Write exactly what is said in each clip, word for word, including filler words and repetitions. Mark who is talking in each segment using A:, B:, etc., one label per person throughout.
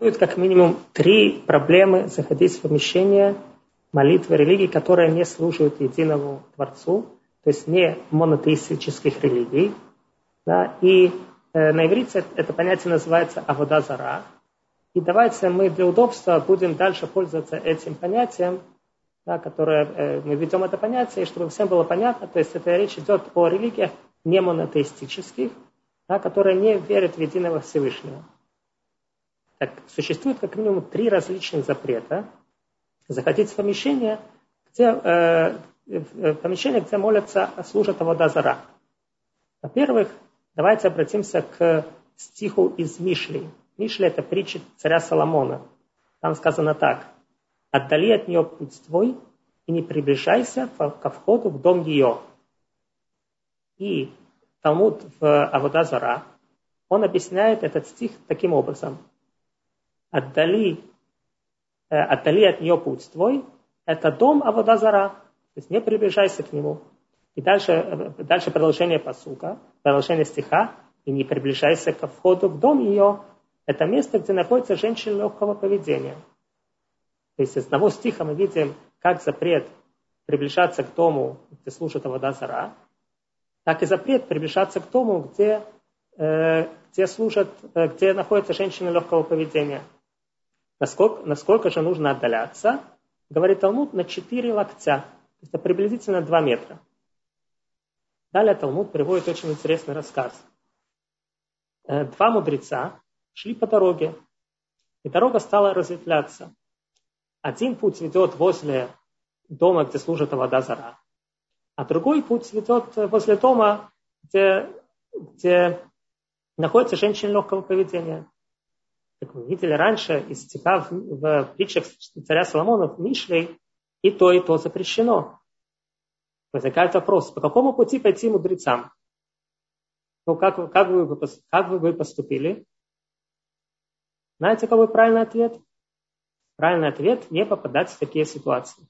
A: Существует как минимум три проблемы заходить в помещение молитвы религий, которые не служат единому Творцу, то есть не монотеистических религий. Да, и э, на иврите это понятие называется авода зара. И давайте мы для удобства будем дальше пользоваться этим понятием, да, которое э, мы введем это понятие, и чтобы всем было понятно, то есть это речь идет о религиях не монотеистических, да, которые не верят в единого Всевышнего. Так, существует как минимум три различных запрета заходить в помещение, где, э, в помещение, где молятся, служат авода зара. Во-первых, давайте обратимся к стиху из Мишли. Мишли — это притча царя Соломона. Там сказано так: «Отдали от нее путь твой и не приближайся ко входу в дом ее». И Талмуд в авода зара, он объясняет этот стих таким образом: Отдали, э, отдали от нее путь твой, это дом авода зара, то есть не приближайся к нему. И дальше, дальше продолжение пасука, продолжение стиха: и не приближайся ко входу в дом ее, это место, где находится женщина легкого поведения. То есть из одного стиха мы видим, как запрет приближаться к дому, где служит авода зара, так и запрет приближаться к дому, где, э, где, служат, э, где находится женщина легкого поведения. Насколько, насколько же нужно отдаляться? Говорит Талмуд, на четыре локтя. Это приблизительно два метра. Далее Талмуд приводит очень интересный рассказ. Два мудреца шли по дороге, и дорога стала разветвляться. Один путь ведет возле дома, где служит авода зара, а другой путь ведет возле дома, где, где находится женщина легкого поведения. Как мы видели раньше из стиха в, в притчах царя Соломона в Мишле, и то, и то запрещено. Возникает вопрос: по какому пути пойти мудрецам? Ну, как, как, вы, как вы, вы поступили? Знаете, какой правильный ответ? Правильный ответ — не попадать в такие ситуации.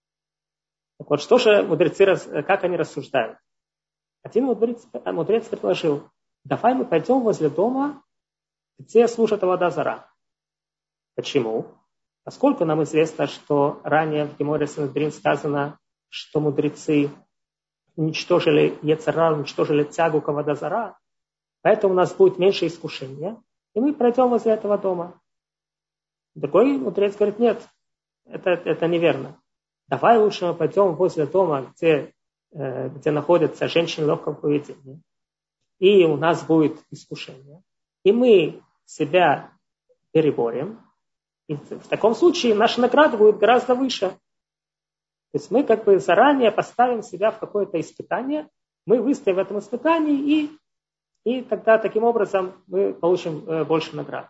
A: Так вот, что же мудрецы, как они рассуждают? Один мудрец, мудрец предложил: давай мы пойдем возле дома, где служат авода зара. Почему? Поскольку нам известно, что ранее в Геморе Санедрин сказано, что мудрецы уничтожили йецер ара, уничтожили тягу к авода зара, поэтому у нас будет меньше искушения, и мы пройдем возле этого дома. Другой мудрец говорит: нет, это, это неверно. Давай лучше мы пойдем возле дома, где, э, где находится женщина легкого поведения, и у нас будет искушение, и мы себя переборем, и в таком случае наша награда будет гораздо выше. То есть мы как бы заранее поставим себя в какое-то испытание, мы выстоим в этом испытании, и, и тогда таким образом мы получим э, больше наград.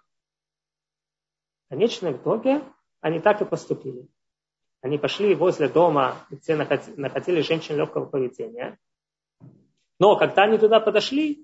A: В конечном итоге они так и поступили. Они пошли возле дома, где находились женщины легкого поведения. Но когда они туда подошли,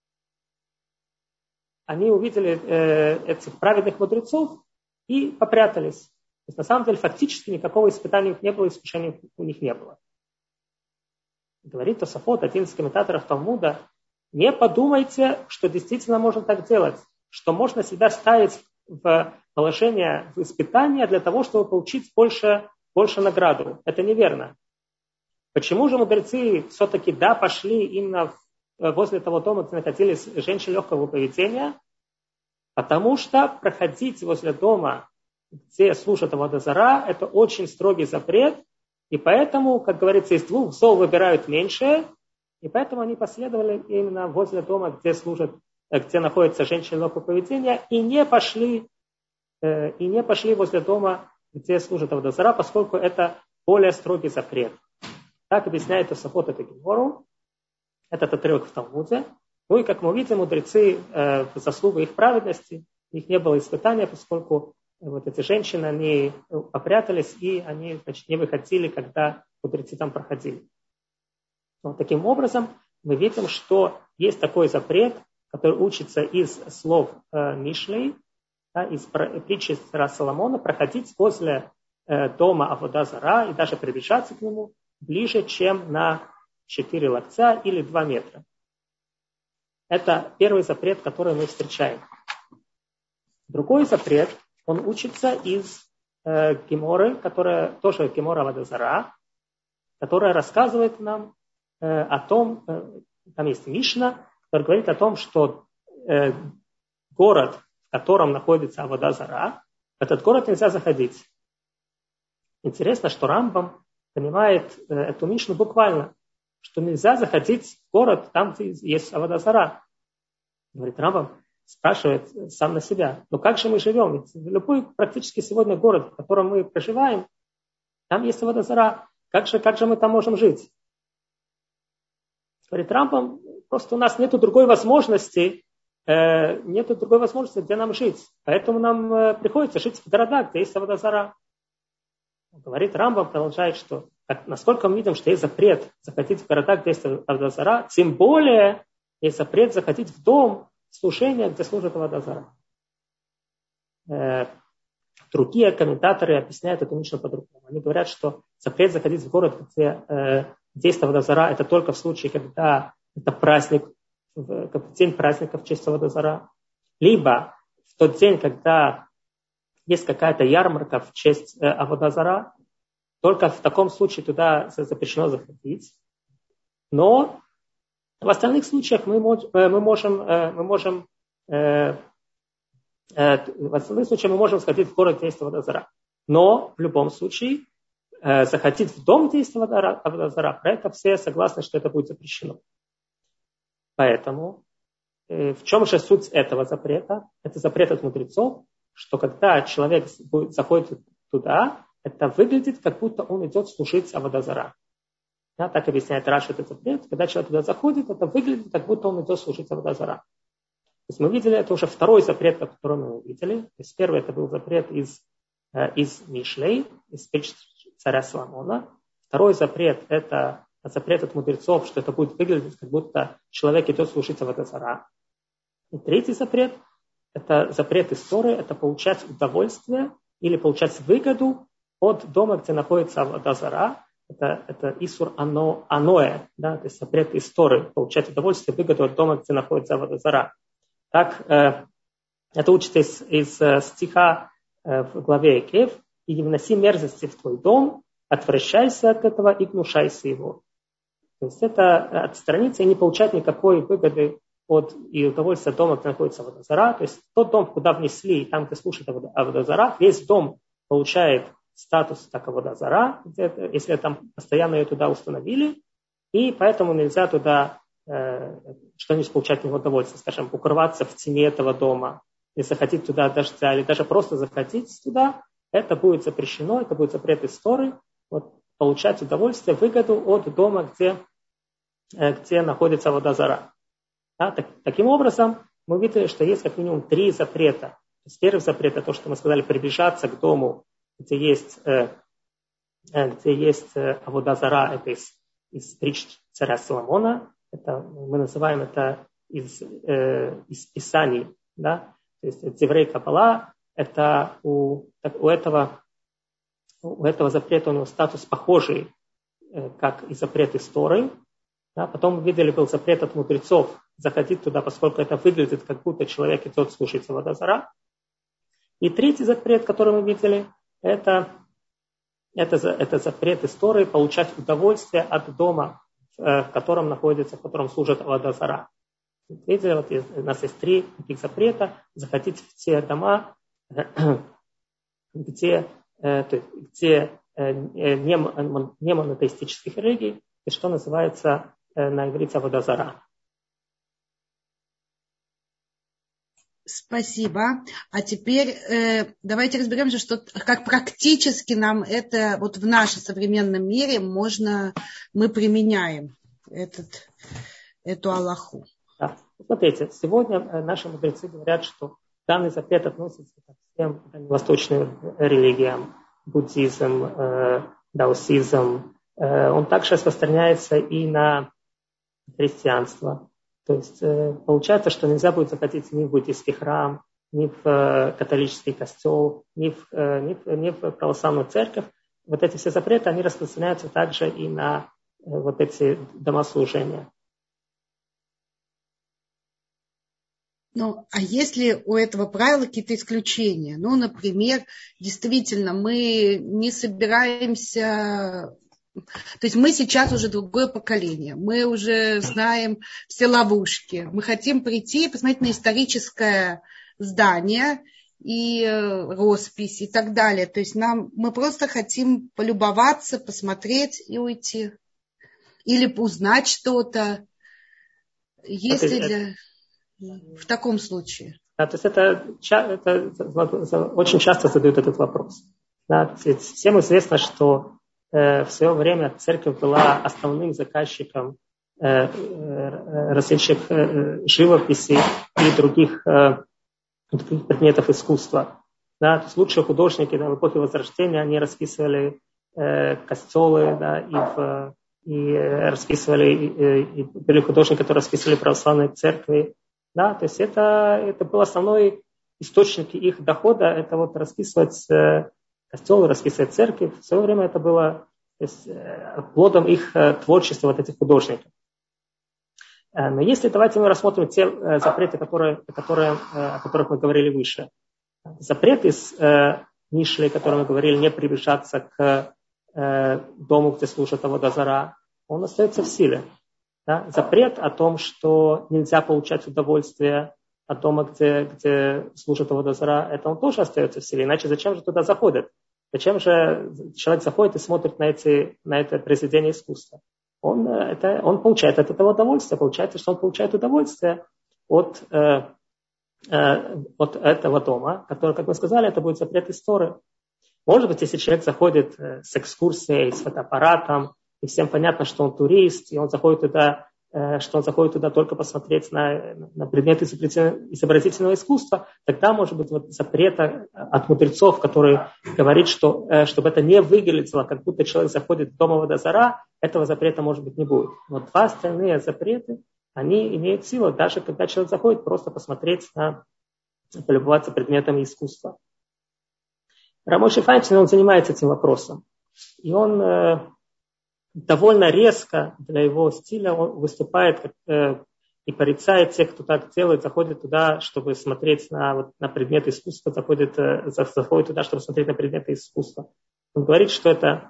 A: они увидели э, этих праведных мудрецов и попрятались. То есть, на самом деле, фактически никакого испытания у них не было, искушения у них не было. Говорит Тосафот, один из комментаторов Талмуда: не подумайте, что действительно можно так делать, что можно себя ставить в положение, в испытание для того, чтобы получить больше, больше награду. Это неверно. Почему же мудрецы все-таки да, пошли именно в возле того дома, где находились женщины легкого поведения? Потому что проходить возле дома, где служат авода зара, это очень строгий запрет, и поэтому, как говорится, из двух зол выбирают меньшее, и поэтому они последовали именно возле дома, где служат, где находятся женщины легкого поведения, и не пошли, и не пошли возле дома, где служат авода зара, поскольку это более строгий запрет. Так объясняет Тосафот эту гемору. Этот отрывок в Талмуде. Ну и, как мы видим, мудрецы, э, в заслугу их праведности, у них не было испытания, поскольку вот эти женщины, они попрятались, и они, значит, не выходили, когда мудрецы там проходили. Но таким образом мы видим, что есть такой запрет, который учится из слов э, Мишлей, да, из притчи царя Соломона, проходить возле э, дома авода зара и даже приближаться к нему ближе, чем на четыре локтя или два метра. Это первый запрет, который мы встречаем. Другой запрет, он учится из э, Геморы, которая тоже Гемора Авода Зара, которая рассказывает нам э, о том, э, там есть Мишна, который говорит о том, что э, город, в котором находится Авода Зара, в этот город нельзя заходить. Интересно, что Рамбам понимает э, эту Мишну буквально, что нельзя заходить в город там, где есть Авода Зара. Говорит Рамбам, спрашивает сам на себя, но как же мы живем? Ведь любой практически сегодня город, в котором мы проживаем, там есть Авода Зара. Как же, как же мы там можем жить? Говорит Рамбам, просто у нас нет другой возможности, э, нет другой возможности, где нам жить. Поэтому нам э, приходится жить в городах, где есть Авода Зара. Говорит Рамбам, продолжает, что как, насколько мы видим, что есть запрет заходить в города, где есть Авода Зара, тем более есть запрет заходить в дом служения, где служит Авода Зара. Э, другие комментаторы объясняют эту Мишну по-другому. Они говорят, что запрет заходить в город, где э, есть Авода Зара, это только в случае, когда это праздник, как день праздника в честь Авода Зара, либо в тот день, когда есть какая-то ярмарка в честь э, Авода Зара, только в таком случае туда запрещено заходить. Но в остальных случаях мы, мож, э, мы можем, э, мы можем э, э, в остальных случаях мы можем сходить в город, где есть Авода Зара. Но в любом случае э, заходить в дом, где есть Авода Зара, про это все согласны, что это будет запрещено. Поэтому э, в чем же суть этого запрета? Это запрет от мудрецов, что когда человек будет, заходит туда, это выглядит, как будто он идет служить Авода Зара. Да, так объясняет Раши этот запрет. Когда человек туда заходит, это выглядит, как будто он идет служить Авода Зара. То есть мы видели, это уже второй запрет, который мы увидели. То есть первый это был запрет из, э, из Мишлей, из притч царя Соломона. Второй запрет это запрет от мудрецов, что это будет выглядеть, как будто человек идет служить Авода Зара. И третий запрет это запрет из Торы, это получать удовольствие или получать выгоду от дома, где находится Авода Зара. Это, это Исур ано, Аноэ, да, то есть запрет из Торы, получать удовольствие, выгоду от дома, где находится Авода Зара. Так, э, это учится из, из э, стиха э, в главе Экев. «И не вноси мерзости в твой дом, отвращайся от этого и гнушайся его». То есть это отстраниться и не получать никакой выгоды от и удовольствия от дома, где находится Авода Зара. То есть тот дом, куда внесли, там, где слушает Авода Зара, весь дом получает статус как Авода Зара, если там постоянно ее туда установили, и поэтому нельзя туда э, что-нибудь получать в него удовольствие, скажем, укрываться в тени этого дома, или заходить туда дождя, или даже просто заходить туда, это будет запрещено, это будет запрет из Торы, вот, получать удовольствие, выгоду от дома, где, э, где находится Авода Зара. Да, так, таким образом, мы видели, что есть как минимум три запрета. То есть первый запрет, это то, что мы сказали, приближаться к дому, где есть, э, где есть э, Авода Зара, это из, из притч царя Соломона. Это, мы называем это из, э, из Писаний. Да? То есть Деврей Каббала, это у, так, у, этого, у этого запрета у него статус похожий, э, как и запрет из Торы. Да? Потом мы видели, был запрет от мудрецов заходить туда, поскольку это выглядит, как будто человек идет слушать Авода Зара. И третий запрет, который мы видели, это, это, это запрет из Торы получать удовольствие от дома, в котором находится, в котором служит Авода Зара. Видели, вот у нас есть три таких запрета: заходить в те дома, где, где не монотеистических религий, и что называется на иврите Авода Зара.
B: Спасибо. А теперь э, давайте разберемся, что, как практически нам это вот в нашем современном мире можно, мы применяем этот, эту алаху.
A: Да. Смотрите, сегодня наши мудрецы говорят, что данный запрет относится ко всем восточным религиям, буддизм, э, даосизм. Э, он также распространяется и на христианство. То есть э, получается, что нельзя будет заходить ни в буддийский храм, ни в э, католический костел, ни в, э, ни, в, ни в православную церковь. Вот эти все запреты, они распространяются также и на э, вот эти дома служения.
B: Ну, а есть ли у этого правила какие-то исключения? Ну, например, действительно, мы не собираемся... То есть мы сейчас уже другое поколение. Мы уже знаем все ловушки. Мы хотим прийти и посмотреть на историческое здание и роспись и так далее. То есть нам, мы просто хотим полюбоваться, посмотреть и уйти. Или узнать что-то. Есть ли для... в таком случае?
A: Да, то есть это, это, это очень часто задают этот вопрос. Да, всем известно, что э, в свое время церковь была основным заказчиком э, э, различных э, живописей и других, э, других предметов искусства. Да, то есть лучшие художники да, в эпохе Возрождения, они расписывали э, костелы, да, и, в, и расписывали, и, и были художники, которые расписывали православные церкви. Да, то есть это, это был основной источник их дохода, это вот расписывать э, костелы, расписывать церковь. В свое время это было то есть, э, плодом их э, творчества, вот этих художников. Э, но если давайте мы рассмотрим те э, запреты, которые, которые, э, о которых мы говорили выше. Запрет из э, Мишли, о котором мы говорили, не приближаться к э, дому, где служат аводазара, он остается в силе. Да? Запрет о том, что нельзя получать удовольствие от дома, где, где служат аводазара, это он тоже остается в силе. Иначе зачем же туда заходят? Зачем же человек заходит и смотрит на, эти, на это произведение искусства? Он, это, он получает от этого удовольствие. Получается, что он получает удовольствие от, э, э, от этого дома, который, как мы сказали, это будет запрет из Торы. Может быть, если человек заходит с экскурсией, с фотоаппаратом, и всем понятно, что он турист, и он заходит туда, что он заходит туда только посмотреть на, на предметы изобразительного искусства, тогда может быть вот запрет от мудрецов, который говорит, что чтобы это не выглядело, как будто человек заходит в дом аводазара, этого запрета может быть не будет. Но два остальные запреты, они имеют силу, даже когда человек заходит просто посмотреть на, полюбоваться предметами искусства. Рав Моше Файнштейн, он занимается этим вопросом. И он э, довольно резко для его стиля он выступает э, и порицает тех, кто так делает, заходит туда, чтобы смотреть на, вот, на предметы искусства, заходит, э, заходит туда, чтобы смотреть на предметы искусства. Он говорит, что это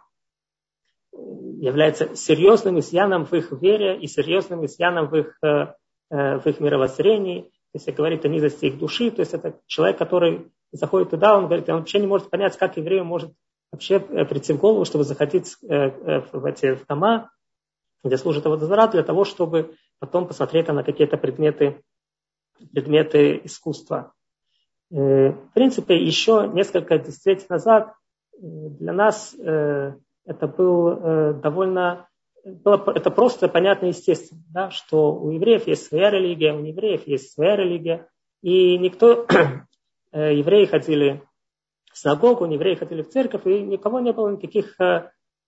A: является серьезным изъяном в их вере и серьезным изъяном в их, э, в их мировоззрении. То есть говорит о низости их души. То есть это человек, который заходит туда, он говорит, он вообще не может понять, как еврею может вообще прийти в голову, чтобы заходить в эти в дома, где служат аводазара, для того, чтобы потом посмотреть на какие-то предметы, предметы искусства. В принципе, еще несколько десятилетий назад для нас это был довольно, было, это просто понятно и естественно, да, что у евреев есть своя религия, у неевреев есть своя религия, и никто... Евреи ходили в синагогу, евреи ходили в церковь, и никого не было никаких, э,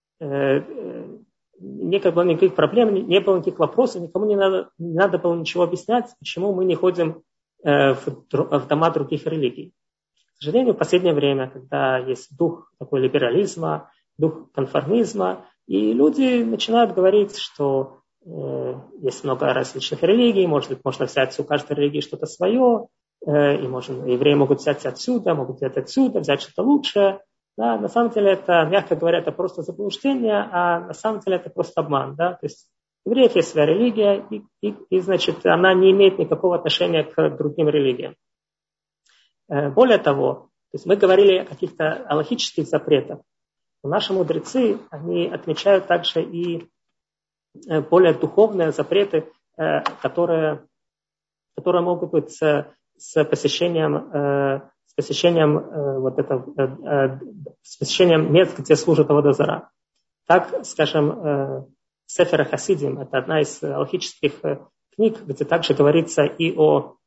A: э, не было никаких проблем, не было никаких вопросов, никому не надо, не надо было ничего объяснять, почему мы не ходим э, в, в дома других религий. К сожалению, в последнее время, когда есть дух такой либерализма, дух конформизма, и люди начинают говорить, что э, есть много различных религий, может быть, можно взять у каждой религии что-то свое, и можно, евреи могут взять отсюда, могут взять отсюда, взять что-то лучшее. Да, на самом деле это, мягко говоря, это просто заблуждение, а на самом деле это просто обман. Да? То есть у евреев есть своя религия, и, и, и значит, она не имеет никакого отношения к другим религиям. Более того, то есть мы говорили о каких-то алахических запретах. Но наши мудрецы, они отмечают также и более духовные запреты, которые, которые могут быть с посещением, э, с посещением э, вот это, э, с посещением мест, где служат аводазара. Так, скажем, э, Сефер Хасидим, это одна из алахических э, книг, где также говорится и о,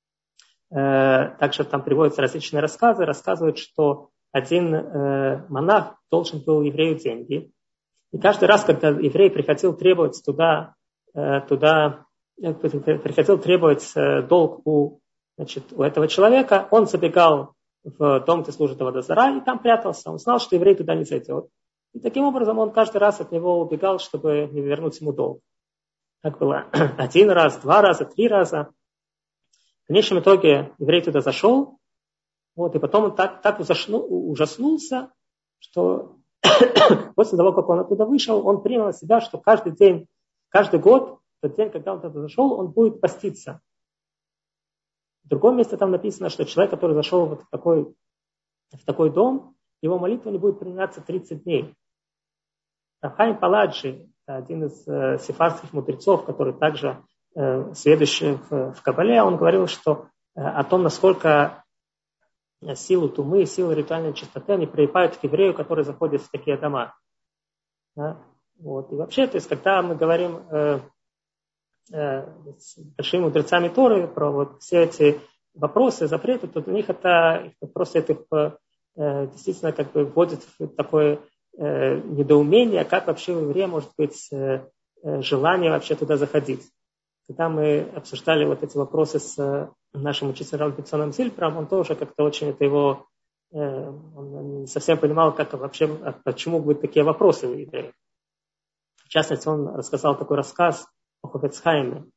A: э, также там приводятся различные рассказы, рассказывают, что один э, монах должен был еврею деньги, и каждый раз, когда еврей приходил требовать туда, э, туда э, приходил требовать э, долг у Значит, у этого человека, он забегал в дом, где служит аводазара, и там прятался. Он знал, что еврей туда не зайдет. И таким образом он каждый раз от него убегал, чтобы не вернуть ему долг. Так было один раз, два раза, три раза. В конечном итоге еврей туда зашел, вот, и потом он так, так ужаснулся, что после того, как он оттуда вышел, он принял на себя, что каждый день, каждый год, в тот день, когда он туда зашел, он будет поститься. В другом месте там написано, что человек, который зашел вот в такой, в такой дом, его молитва не будет приниматься тридцать дней. Рав Хаим Паладжи, один из э, сефардских мудрецов, который также э, следующий в, в Кабале, он говорил, что э, о том, насколько силу тумы, силу ритуальной чистоты они прилипают к еврею, который заходит в такие дома. Да? Вот. И вообще, то есть, когда мы говорим э, э, с большими мудрецами Торы про вот все эти вопросы, запреты, то для них это просто это их, э, действительно как бы вводит в такое э, недоумение, как вообще у еврея может быть э, желание вообще туда заходить. Когда мы обсуждали вот эти вопросы с нашим учителем Бетсоном Зильпером, он тоже как-то очень это его, э, он не совсем понимал, как вообще, почему будут такие вопросы у евреев. В частности, он рассказал такой рассказ о Хофец Хаиме.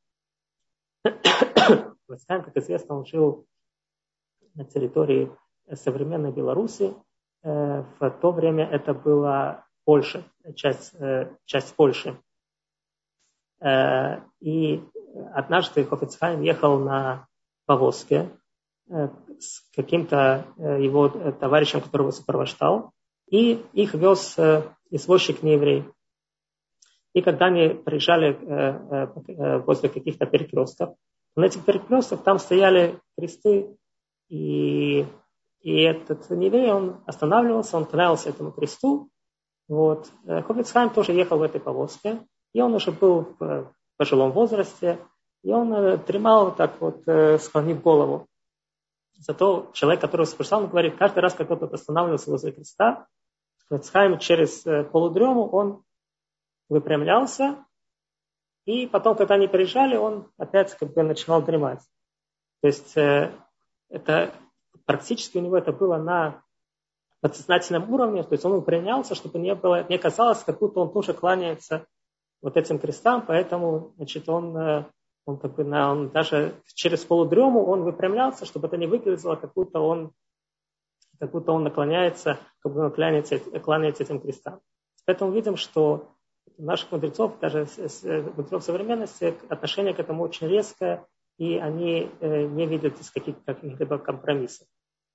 A: Хофец Хаим, как известно, он жил на территории современной Беларуси. Э, в то время это была Польша, часть, э, часть Польши. Э, и однажды Хофец Хаим ехал на повозке э, с каким-то э, его товарищем, который его сопровождал, и их вез э, извозчик нееврей. И когда они приезжали э, э, возле каких-то перекрестков, на этих перекрестках там стояли кресты, и, и этот нееврей, он останавливался, он кланялся этому кресту. Вот. Хофец Хаим тоже ехал в этой повозке, и он уже был в пожилом возрасте, и он э, дремал вот так вот, э, склонив голову. Зато человек, который сопровождал, он говорит, каждый раз, когда кто-то останавливался возле креста, Хофец Хаим через э, полудрему он выпрямлялся, и потом, когда они приезжали, он опять как бы начинал дремать. То есть э, это практически у него это было на подсознательном уровне, то есть он выпрямлялся, чтобы не было, не казалось, как будто он тоже кланяется вот этим крестам, поэтому, значит, он, он, как бы, он даже через полудрему он выпрямлялся, чтобы это не выглядело, как будто он, как будто он наклоняется, как будто он кланяется, кланяется этим крестам. Поэтому видим, что у наших мудрецов, даже мудрецов современности, отношение к этому очень резкое, и они не видят из каких, каких-либо компромиссов.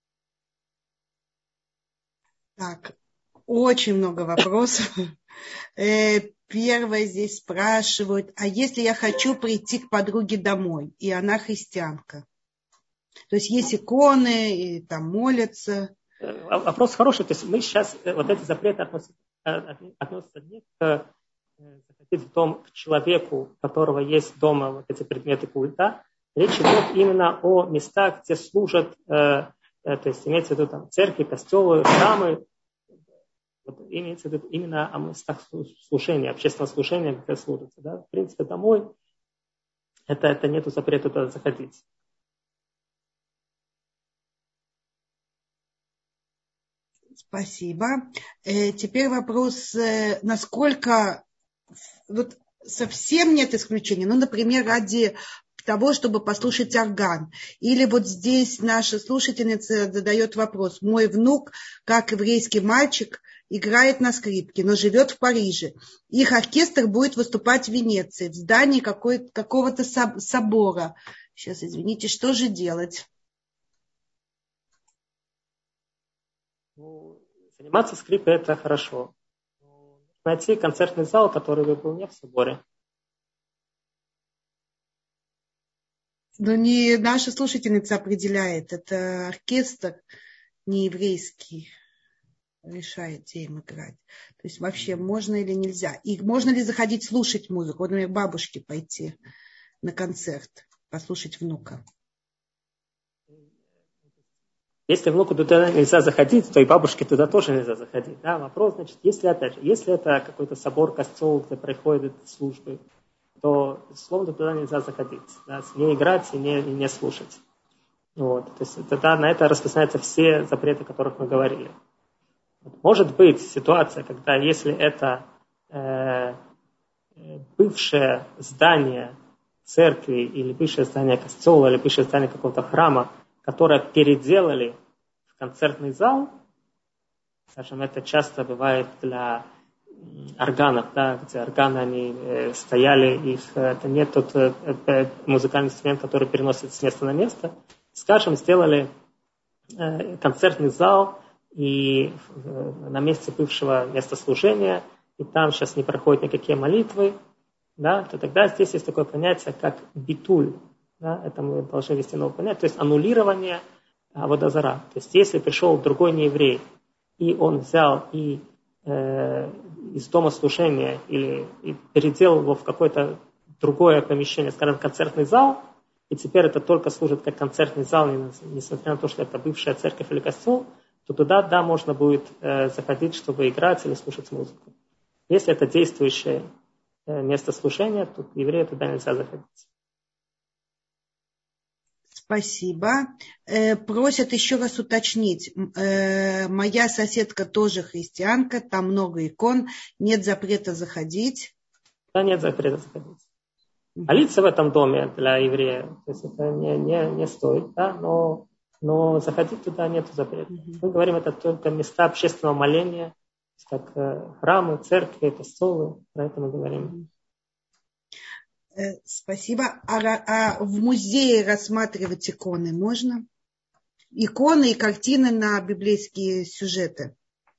B: Так, очень много вопросов. Первое здесь спрашивают, а если я хочу прийти к подруге домой, и она христианка? То есть есть иконы, и там молятся.
A: Вопрос хороший. То есть мы сейчас, вот эти запреты относятся, относятся не к заходить в дом к человеку, у которого есть дома вот эти предметы культа. Речь идет именно о местах, где служат, э, э, то есть имеется в виду там церкви, костелы, храмы. Вот имеется в виду именно о местах служения, общественного служения, где служится. Да? В принципе, домой это, это нету запрета туда заходить.
B: Спасибо. Э, теперь вопрос, э, насколько вот совсем нет исключений. Ну, например, ради того, чтобы послушать орган. Или вот здесь наша слушательница задает вопрос. Мой внук, как еврейский мальчик, играет на скрипке, но живет в Париже. Их оркестр будет выступать в Венеции, в здании какой- какого-то собора. Сейчас, извините, что же делать?
A: Ну, заниматься скрипкой это хорошо. Найти концертный зал, который бы был не в соборе.
B: Но не наша слушательница определяет. Это оркестр не еврейский решает, где им играть. То есть вообще можно или нельзя. И можно ли заходить слушать музыку? Вот, например, бабушке пойти на концерт, послушать внука.
A: Если внуку туда нельзя заходить, то и бабушке туда тоже нельзя заходить. Да? Вопрос, значит, если, опять же, если это какой-то собор, костел, где проходят службы, то, безусловно, туда нельзя заходить. Да? Не играть и не, и не слушать. Вот. То есть тогда на это распространяются все запреты, о которых мы говорили. Может быть ситуация, когда если это э, бывшее здание церкви или бывшее здание костела или бывшее здание какого-то храма, которое переделали в концертный зал, скажем, это часто бывает для органов, да, где органы они э, стояли, их, это не тот э, э, музыкальный инструмент, который переносит с места на место. Скажем, сделали э, концертный зал и э, на месте бывшего места служения, и там сейчас не проходят никакие молитвы, да, то тогда здесь есть такое понятие, как битуль. Да, это мы должны вести новое понятие, то есть аннулирование авода зара. То есть если пришел другой нееврей, и он взял и э, из дома служения или и переделал его в какое-то другое помещение, скажем, концертный зал, и теперь это только служит как концертный зал, несмотря на то, что это бывшая церковь или костел, то туда, да, можно будет э, заходить, чтобы играть или слушать музыку. Если это действующее э, место служения, то еврею туда нельзя заходить.
B: Спасибо. Э, просят еще раз уточнить. Э, моя соседка тоже христианка, там много икон, нет запрета заходить.
A: Да, нет запрета заходить. Молиться в этом доме для еврея, то есть это не, не, не стоит, да, но, но заходить туда нет запрета. Mm-hmm. Мы говорим, это только места общественного моления, как э, храмы, церкви, костелы, про это мы говорим.
B: Э, спасибо. А, а в музее рассматривать иконы можно? Иконы и картины на библейские сюжеты.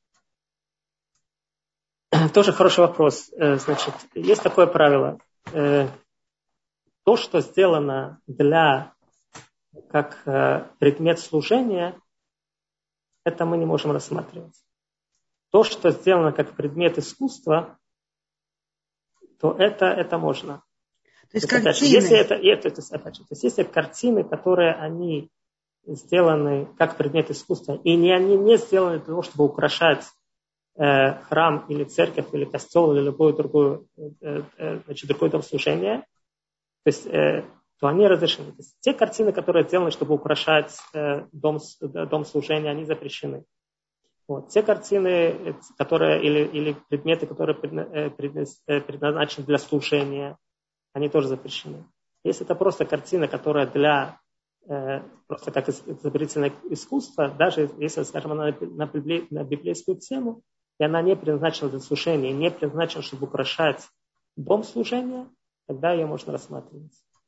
A: Тоже хороший вопрос. Значит, есть такое правило. То, что сделано для, как предмет служения, это мы не можем рассматривать. То, что сделано как предмет искусства, то это, это можно.
B: То есть,
A: то есть,
B: картины.
A: Опять, если это, это, то есть, опять же, то есть, если картины, которые они сделаны как предмет искусства, и не, они не сделаны для того, чтобы украшать э, храм или церковь, или костел, или любое другое, э, э, значит, другое дом служения, то есть, э, то они разрешены. То есть, те картины, которые сделаны, чтобы украшать э, дом, дом служения, они запрещены. Вот. Те картины, которые, или, или предметы, которые предназначены для служения, они тоже запрещены. Если это просто картина, которая для э, просто как изобретательное искусство, даже если, скажем, она на, библи, на библейскую тему, и она не предназначена для служения, не предназначена, чтобы украшать дом служения, тогда ее можно рассматривать.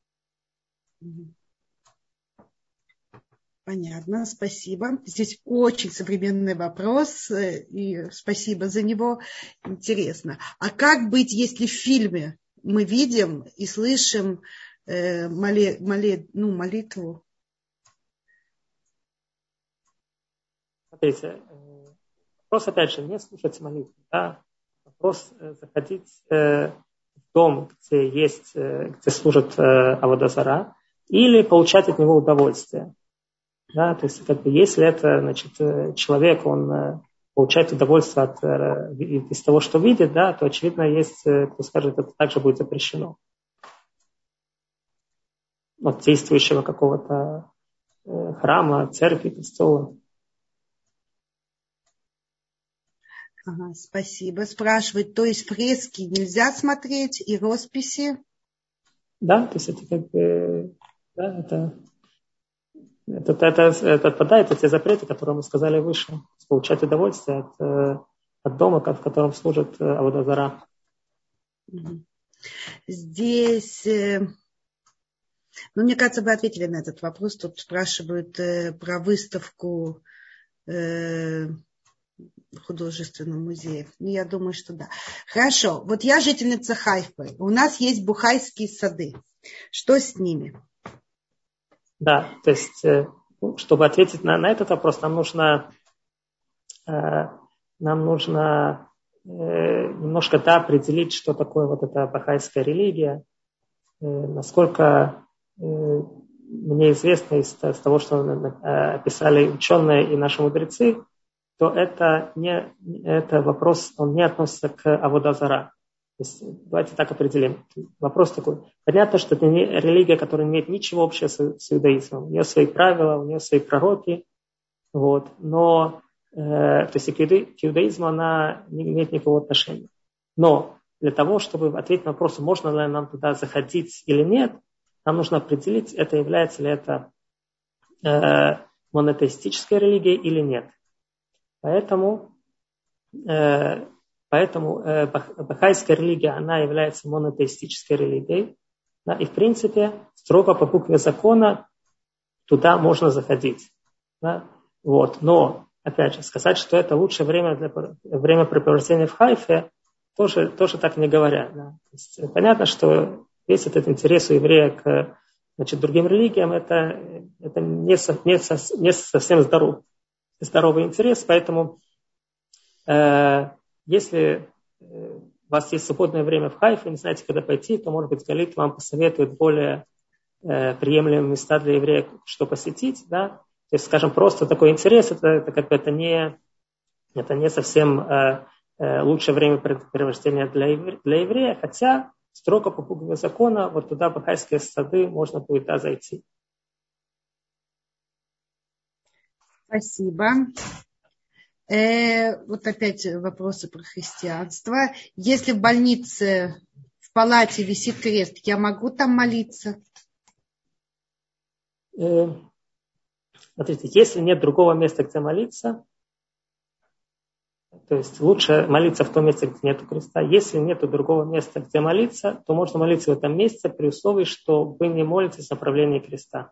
B: Понятно, спасибо. Здесь очень современный вопрос, и спасибо за него. Интересно. А как быть, если в фильме мы видим и слышим э, моле, моле, ну, молитву?
A: Смотрите, вопрос, опять же, не слушать молитву. Да? Вопрос заходить э, в дом, где есть, э, где служат э, авода зара, или получать от него удовольствие. Да, то есть, как бы, если это, значит, человек, он э, получает удовольствие от, э, из того, что видит, да, то, очевидно, есть, э, кто скажет, это также будет запрещено. От действующего какого-то э, храма, церкви, костела.
B: Ага, спасибо. Спрашивает, то есть фрески нельзя смотреть и росписи?
A: Да, то есть это как бы, да, это... Это, это, это отпадает от те запреты, которые мы сказали выше. Получать удовольствие от, от дома, в котором служит авода зара.
B: Здесь, ну, мне кажется, вы ответили на этот вопрос. Тут спрашивают про выставку в художественном музее. Я думаю, что да. Хорошо. Вот я жительница Хайфы. У нас есть бухайские сады. Что с ними?
A: Да, то есть, чтобы ответить на, на этот вопрос, нам нужно, э, нам нужно э, немножко да, определить, что такое вот эта бахайская религия. Э, насколько э, мне известно из, из того, что описали ученые и наши мудрецы, то это, не, это вопрос, он не относится к авода зара. То есть, давайте так определим. Вопрос такой. Понятно, что это не религия, которая не имеет ничего общего с, с иудаизмом. У нее свои правила, у нее свои пророки. Вот. Но э, то есть к, иуда, к иудаизму она не имеет никакого отношения. Но для того, чтобы ответить на вопрос, можно ли нам туда заходить или нет, нам нужно определить, это является ли это э, монотеистической религией или нет. Поэтому, э, поэтому э, бахайская религия, она является монотеистической религией. Да, и в принципе, строго по букве закона туда можно заходить. Да, вот. Но, опять же, сказать, что это лучшее время для времяпрепровождения в Хайфе, тоже, тоже так не говорят. Да. То есть, понятно, что весь этот интерес у еврея к, значит, другим религиям, это, это не, со, не, со, не совсем здоров, здоровый интерес, поэтому э, если у вас есть свободное время в Хайфе, не знаете, когда пойти, то, может быть, Галит вам посоветует более э, приемлемые места для еврея, что посетить, да. То есть, скажем, просто такой интерес, это, это как бы это не, это не совсем э, э, лучшее время препровождения для, евре, для еврея, хотя строго по букве закона вот туда, в бахайские сады, можно будет да, зайти.
B: Спасибо. Э, вот опять вопросы про христианство. Если в больнице, в палате висит крест, я могу там молиться?
A: Э, смотрите, если нет другого места, где молиться, то есть лучше молиться в том месте, где нет креста. Если нет другого места, где молиться, то можно молиться в этом месте при условии, что вы не молитесь в направлении креста.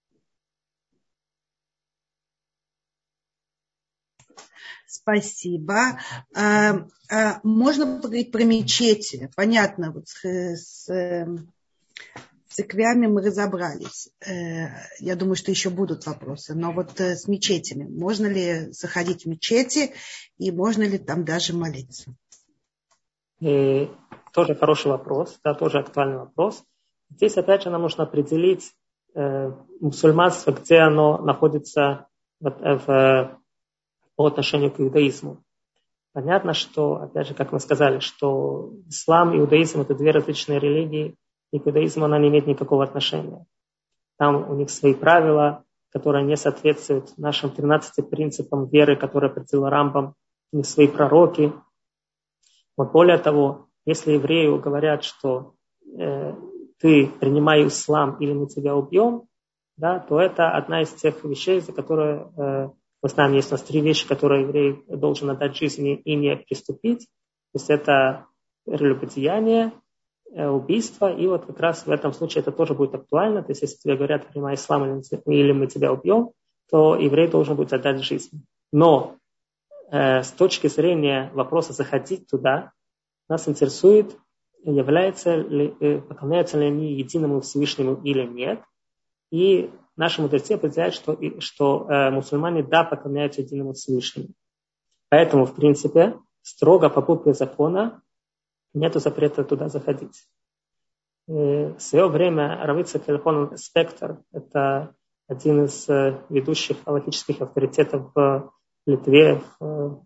B: Спасибо. А, а, можно поговорить про мечети? Понятно, вот с, с церквями мы разобрались. Я думаю, что еще будут вопросы. Но вот с мечетями. Можно ли заходить в мечети и можно ли там даже молиться?
A: И тоже хороший вопрос, да, тоже актуальный вопрос. Здесь опять же нам нужно определить э, мусульманство, где оно находится в, в, по отношению к иудаизму. Понятно, что, опять же, как мы сказали, что ислам и иудаизм – это две различные религии, и к иудаизму она не имеет никакого отношения. Там у них свои правила, которые не соответствуют нашим тринадцати принципам веры, которые определил Рамбам, у них свои пророки. Вот более того, если еврею говорят, что э, ты принимай ислам или мы тебя убьем, да, то это одна из тех вещей, за которые э, мы знаем, есть у нас три вещи, которые еврей должен отдать жизни и не приступить. То есть это прелюбодеяние, э, убийство, и вот как раз в этом случае это тоже будет актуально. То есть если тебе говорят, принимай ислам или, или мы тебя убьем, то еврей должен будет отдать жизнь. Но э, с точки зрения вопроса заходить туда, нас интересует, является ли, поклоняются ли они единому Всевышнему или нет. И наши мудрецы определяют, что, что э, мусульмане, да, поклоняются единому Всевышнему. Поэтому, в принципе, строго по букве закона нет запрета туда заходить. И в свое время Рав Ицхак Эльхон Спектор, это один из э, ведущих галахических авторитетов в Литве, в,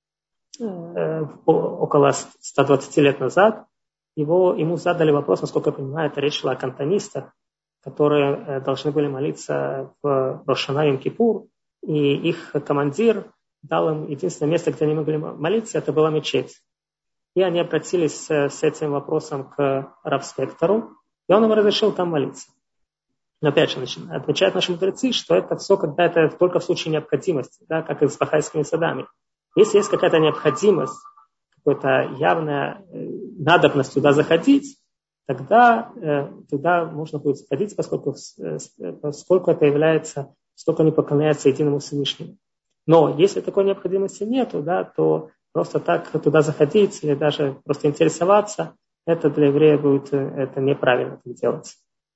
A: около ста двадцати лет назад, его, ему задали вопрос, насколько я понимаю, это речь шла о кантонистах, которые должны были молиться в Рош ха-Шана Йом-Кипур, и их командир дал им единственное место, где они могли молиться, это была мечеть. И они обратились с этим вопросом к Рав Спектору, и он им разрешил там молиться. Но опять же, отмечают наши мудрецы, что это все, когда это только в случае необходимости, да, как и с бахайскими садами. Если есть какая-то необходимость, какая-то явная надобность туда заходить, тогда э, туда можно будет заходить, поскольку, э, поскольку это является, поскольку не поклоняется единому Всевышнему. Но если такой необходимости нету, да, то просто так туда заходить или даже просто интересоваться, это для еврея будет это неправильно так делать.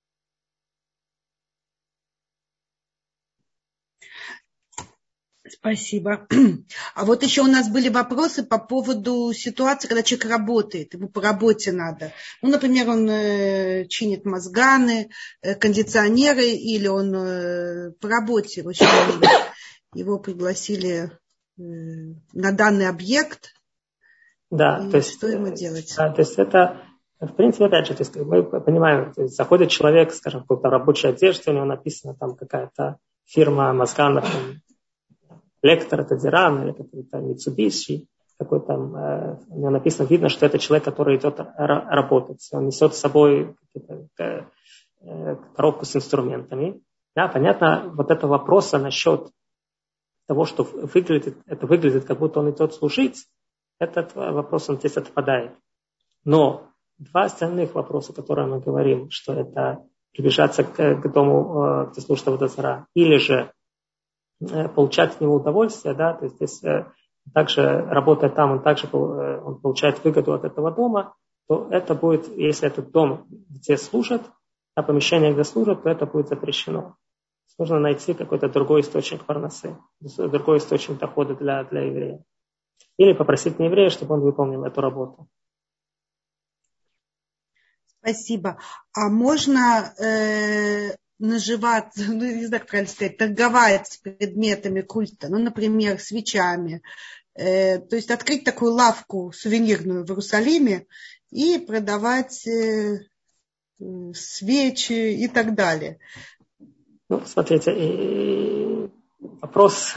B: Спасибо. А вот еще у нас были вопросы по поводу ситуации, когда человек работает, ему по работе надо. Ну, например, он э, чинит мозганы, э, кондиционеры, или он э, по работе, в общем, его пригласили э, на данный объект.
A: Да, то есть,
B: что ему делать?
A: Да, то есть это, в принципе, опять же, то есть мы понимаем, то есть заходит человек, скажем, в какой-то рабочей одежде, у него написано там какая-то фирма мозганов, Лектор, это Диран, или какой-то Mitsubishi, какой там, э, у него написано, видно, что это человек, который идет работать. Он несет с собой какие-то коробку с инструментами. Да, понятно, вот это вопрос насчет того, что выглядит, это выглядит, как будто он идет служить, этот вопрос, он здесь отпадает. Но два остальных вопроса, которые мы говорим, что это приближаться к, к дому, где служит аводат зара, или же получать от него удовольствие, да, то есть здесь также, работая там, он также он получает выгоду от этого дома, то это будет, если этот дом, где служат, а помещение, где служат, то это будет запрещено. Нужно найти какой-то другой источник парносы, другой источник дохода для, для еврея. Или попросить не еврея, чтобы он выполнил эту работу.
B: Спасибо. А можно э, наживаться, ну, не знаю, как правильно сказать, торговать с предметами культа, ну, например, свечами. Э, то есть открыть такую лавку сувенирную в Иерусалиме и продавать э, свечи и так далее.
A: Ну, смотрите, и вопрос,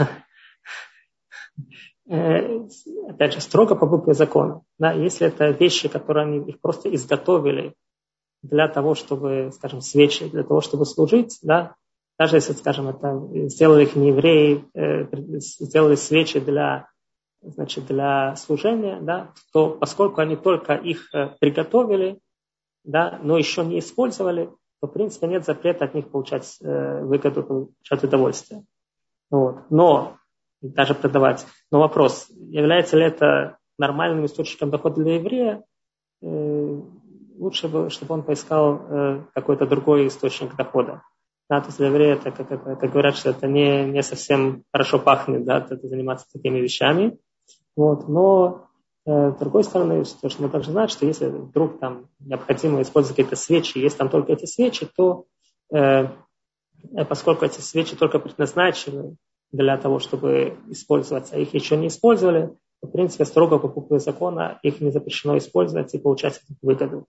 A: опять же, строго по букве закона. Да, если это вещи, которые они их просто изготовили для того, чтобы, скажем, свечи, для того, чтобы служить, да, даже если, скажем, это сделали их не евреи, сделали свечи для, значит, для служения, да, то поскольку они только их приготовили, да, но еще не использовали, то, в принципе, нет запрета от них получать э, выгоду, получать удовольствие. Вот. Но, даже продавать. Но вопрос, является ли это нормальным источником дохода для еврея? Э, лучше бы, чтобы он поискал э, какой-то другой источник дохода. Да, то есть для еврея, это, как, это, как говорят, что это не, не совсем хорошо пахнет, да, это заниматься такими вещами. Вот. Но с другой стороны, что мы также знаем, что если вдруг там необходимо использовать какие-то свечи, есть там только эти свечи, то э, поскольку эти свечи только предназначены для того, чтобы использоваться, их еще не использовали, то, в принципе, строго по букве закона их не запрещено использовать и получать выгоду.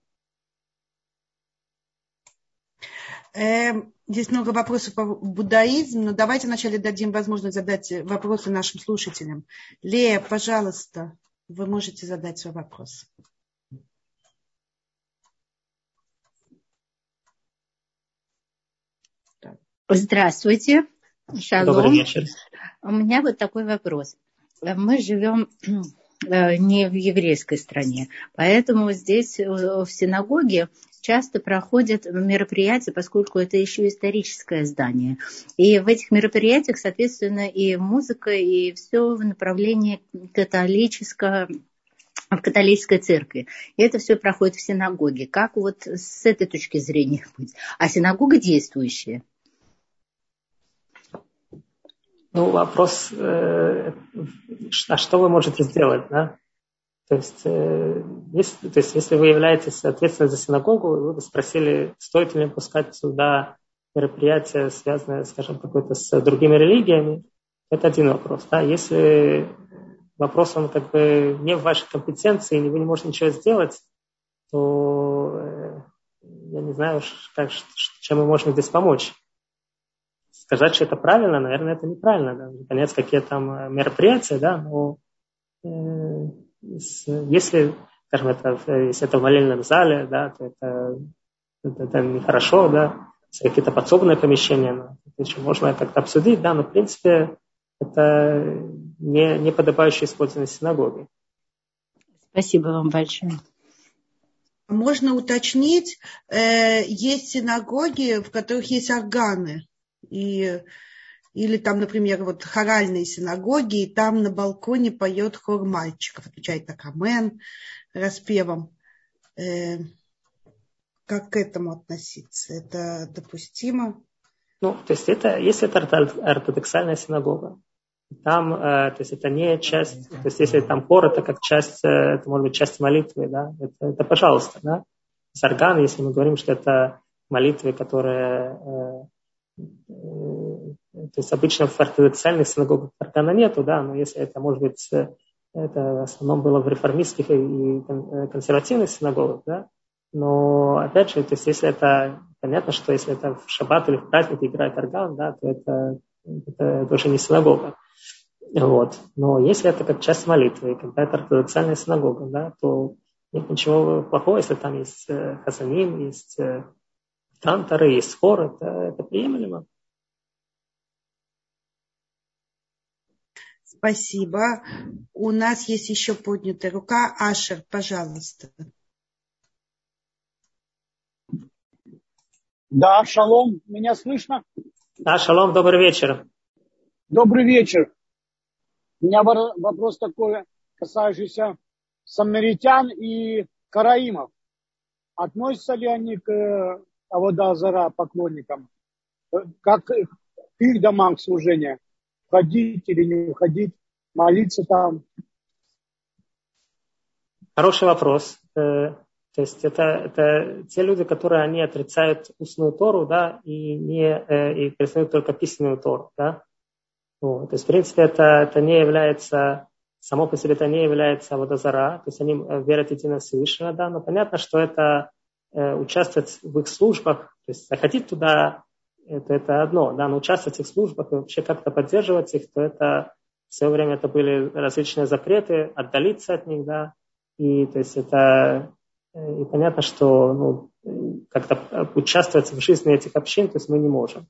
B: Здесь много вопросов по буддаизму, но давайте вначале дадим возможность задать вопросы нашим слушателям. Лея, пожалуйста. Вы можете задать свой вопрос.
C: Здравствуйте. Шалом.
A: Добрый вечер.
C: У меня вот такой вопрос. Мы живем не в еврейской стране, поэтому здесь в синагоге часто проходят мероприятия, поскольку это еще историческое здание. И в этих мероприятиях, соответственно, и музыка, и все в направлении католического, в католической церкви. И это все проходит в синагоге. Как вот с этой точки зрения быть? А синагога действующая?
A: Ну, вопрос, э, а что вы можете сделать, да? То есть, э, если, то есть, если вы являетесь ответственным за синагогу, вы бы спросили, стоит ли пускать сюда мероприятия, связанные, скажем, какой-то с другими религиями, это один вопрос. Да? Если вопрос, он как бы не в вашей компетенции, и вы не можете ничего сделать, то э, я не знаю, как, чем мы можем здесь помочь. Сказать, что это правильно, наверное, это неправильно. Да? Понять, какие там мероприятия, да, но э, если, скажем, это, если это в молельном зале, да, то это, это, это нехорошо, да, если какие-то подсобные помещения, ну, это еще можно как-то обсудить, да, но в принципе это не, не подобающее использование синагоги.
C: Спасибо вам большое.
B: Можно уточнить, э, есть синагоги, в которых есть органы, и, или там, например, вот хоральные синагоги, и там на балконе поет хор мальчиков, отвечает так амен распевом. Э, как к этому относиться? Это допустимо?
A: Ну, то есть это, если это ортодоксальная синагога, там, э, то есть это не часть, то есть если там хор, это как часть, это может быть часть молитвы, да, это, это пожалуйста, да. С орган, если мы говорим, что это молитвы, которые, э, э, то есть обычно в ортодоксальных синагогах органа нету, да, но если это может быть, это в основном было в реформистских и консервативных синагогах, да, но опять же, то есть если это, понятно, что если это в шаббат или в праздник играет орган, да, то это, это уже не синагога. Вот. Но если это как часть молитвы, какая-то ортодоксальная синагога, да, то нет ничего плохого, если там есть хазаним, есть Тантары и Схор, это, это приемлемо.
B: Спасибо. У нас есть еще поднятая рука. Ашер, пожалуйста.
D: Да, шалом. Меня слышно?
A: Да, шалом, добрый вечер.
D: Добрый вечер. У меня вопрос такой, касающийся самаритян и караимов. Относятся ли они к Авода Зара поклонникам? Как к их домам служения? Ходить или не уходить? Молиться там?
A: Хороший вопрос. То есть это, это те люди, которые они отрицают устную Тору, да, и, не, и признают только письменную Тору, да. Вот. То есть, в принципе, это, это не является, само по себе это не является Авода Зара, то есть они верят едино Всевышнего, да, но понятно, что это э, участвовать в их службах, то есть заходить туда, это, это одно, да, но участвовать в их службах и вообще как-то поддерживать их, то это в свое время это были различные запреты, отдалиться от них, да, и то есть это, и понятно, что ну, как-то участвовать в жизни этих общин, то есть мы не можем.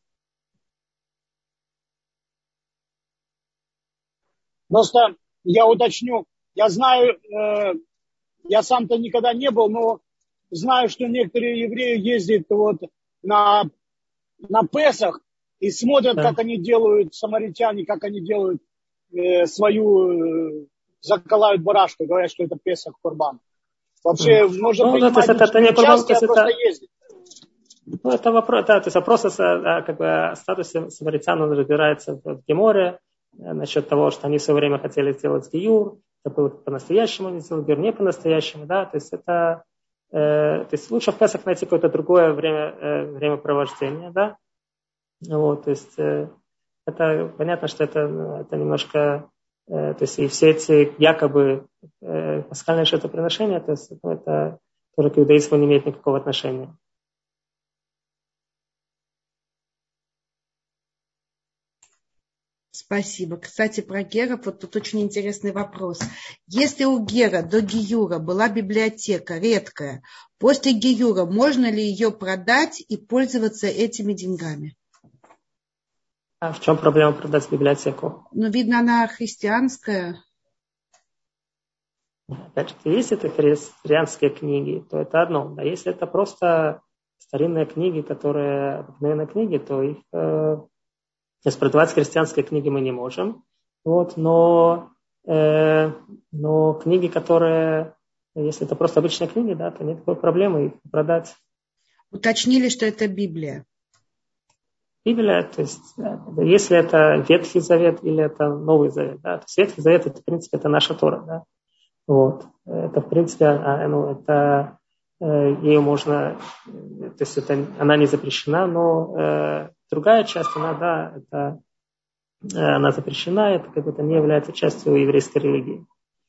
D: Просто я уточню, я знаю, э, я сам-то никогда не был, но знаю, что некоторые евреи ездят вот на, на Песах и смотрят,
A: Да.
D: как они делают, самаритяне, как они делают э, свою, э, заколают барашку, говорят, что это Песах Курбан. Вообще, mm. можно
A: ну,
D: принимать
A: это, это не
D: участие, а
A: это,
D: просто ездить.
A: Ну, это вопрос, да, то есть вопрос о, как бы, о статусе самаритян, он разбирается в Геморе, насчет того, что они в свое время хотели сделать гиюр, это было по-настоящему, они сделали гиюр не по-настоящему, да, то есть это, э, то есть лучше в Песах найти какое-то другое время, э, времяпровождения, да, вот, то есть э, это понятно, что это, это немножко, э, то есть и все эти якобы э, пасхальные жертвоприношения, то есть ну, это тоже к иудаизму не имеет никакого отношения.
B: Спасибо. Кстати, про геров, вот тут очень интересный вопрос. Если у гера до гиюра была библиотека редкая, после гиюра можно ли ее продать и пользоваться этими деньгами?
A: А в чем проблема продать библиотеку?
B: Ну, видно, она христианская.
A: Опять же, если это христианские книги, то это одно. А если это просто старинные книги, которые обыкновенные книги, то их... Э, То есть продавать христианские книги мы не можем. Вот, но, э, но книги, которые, если это просто обычные книги, да, то нет такой проблемы их продать.
B: Уточнили, что это Библия.
A: Библия, то есть, если это Ветхий Завет или это Новый Завет, да, то есть Ветхий Завет, это, в принципе, это наша Тора, да. Вот. Это, в принципе, ну, это, ее можно, то есть это, она не запрещена, но э, другая часть, она, да, это, она запрещена, это как бы не является частью еврейской религии.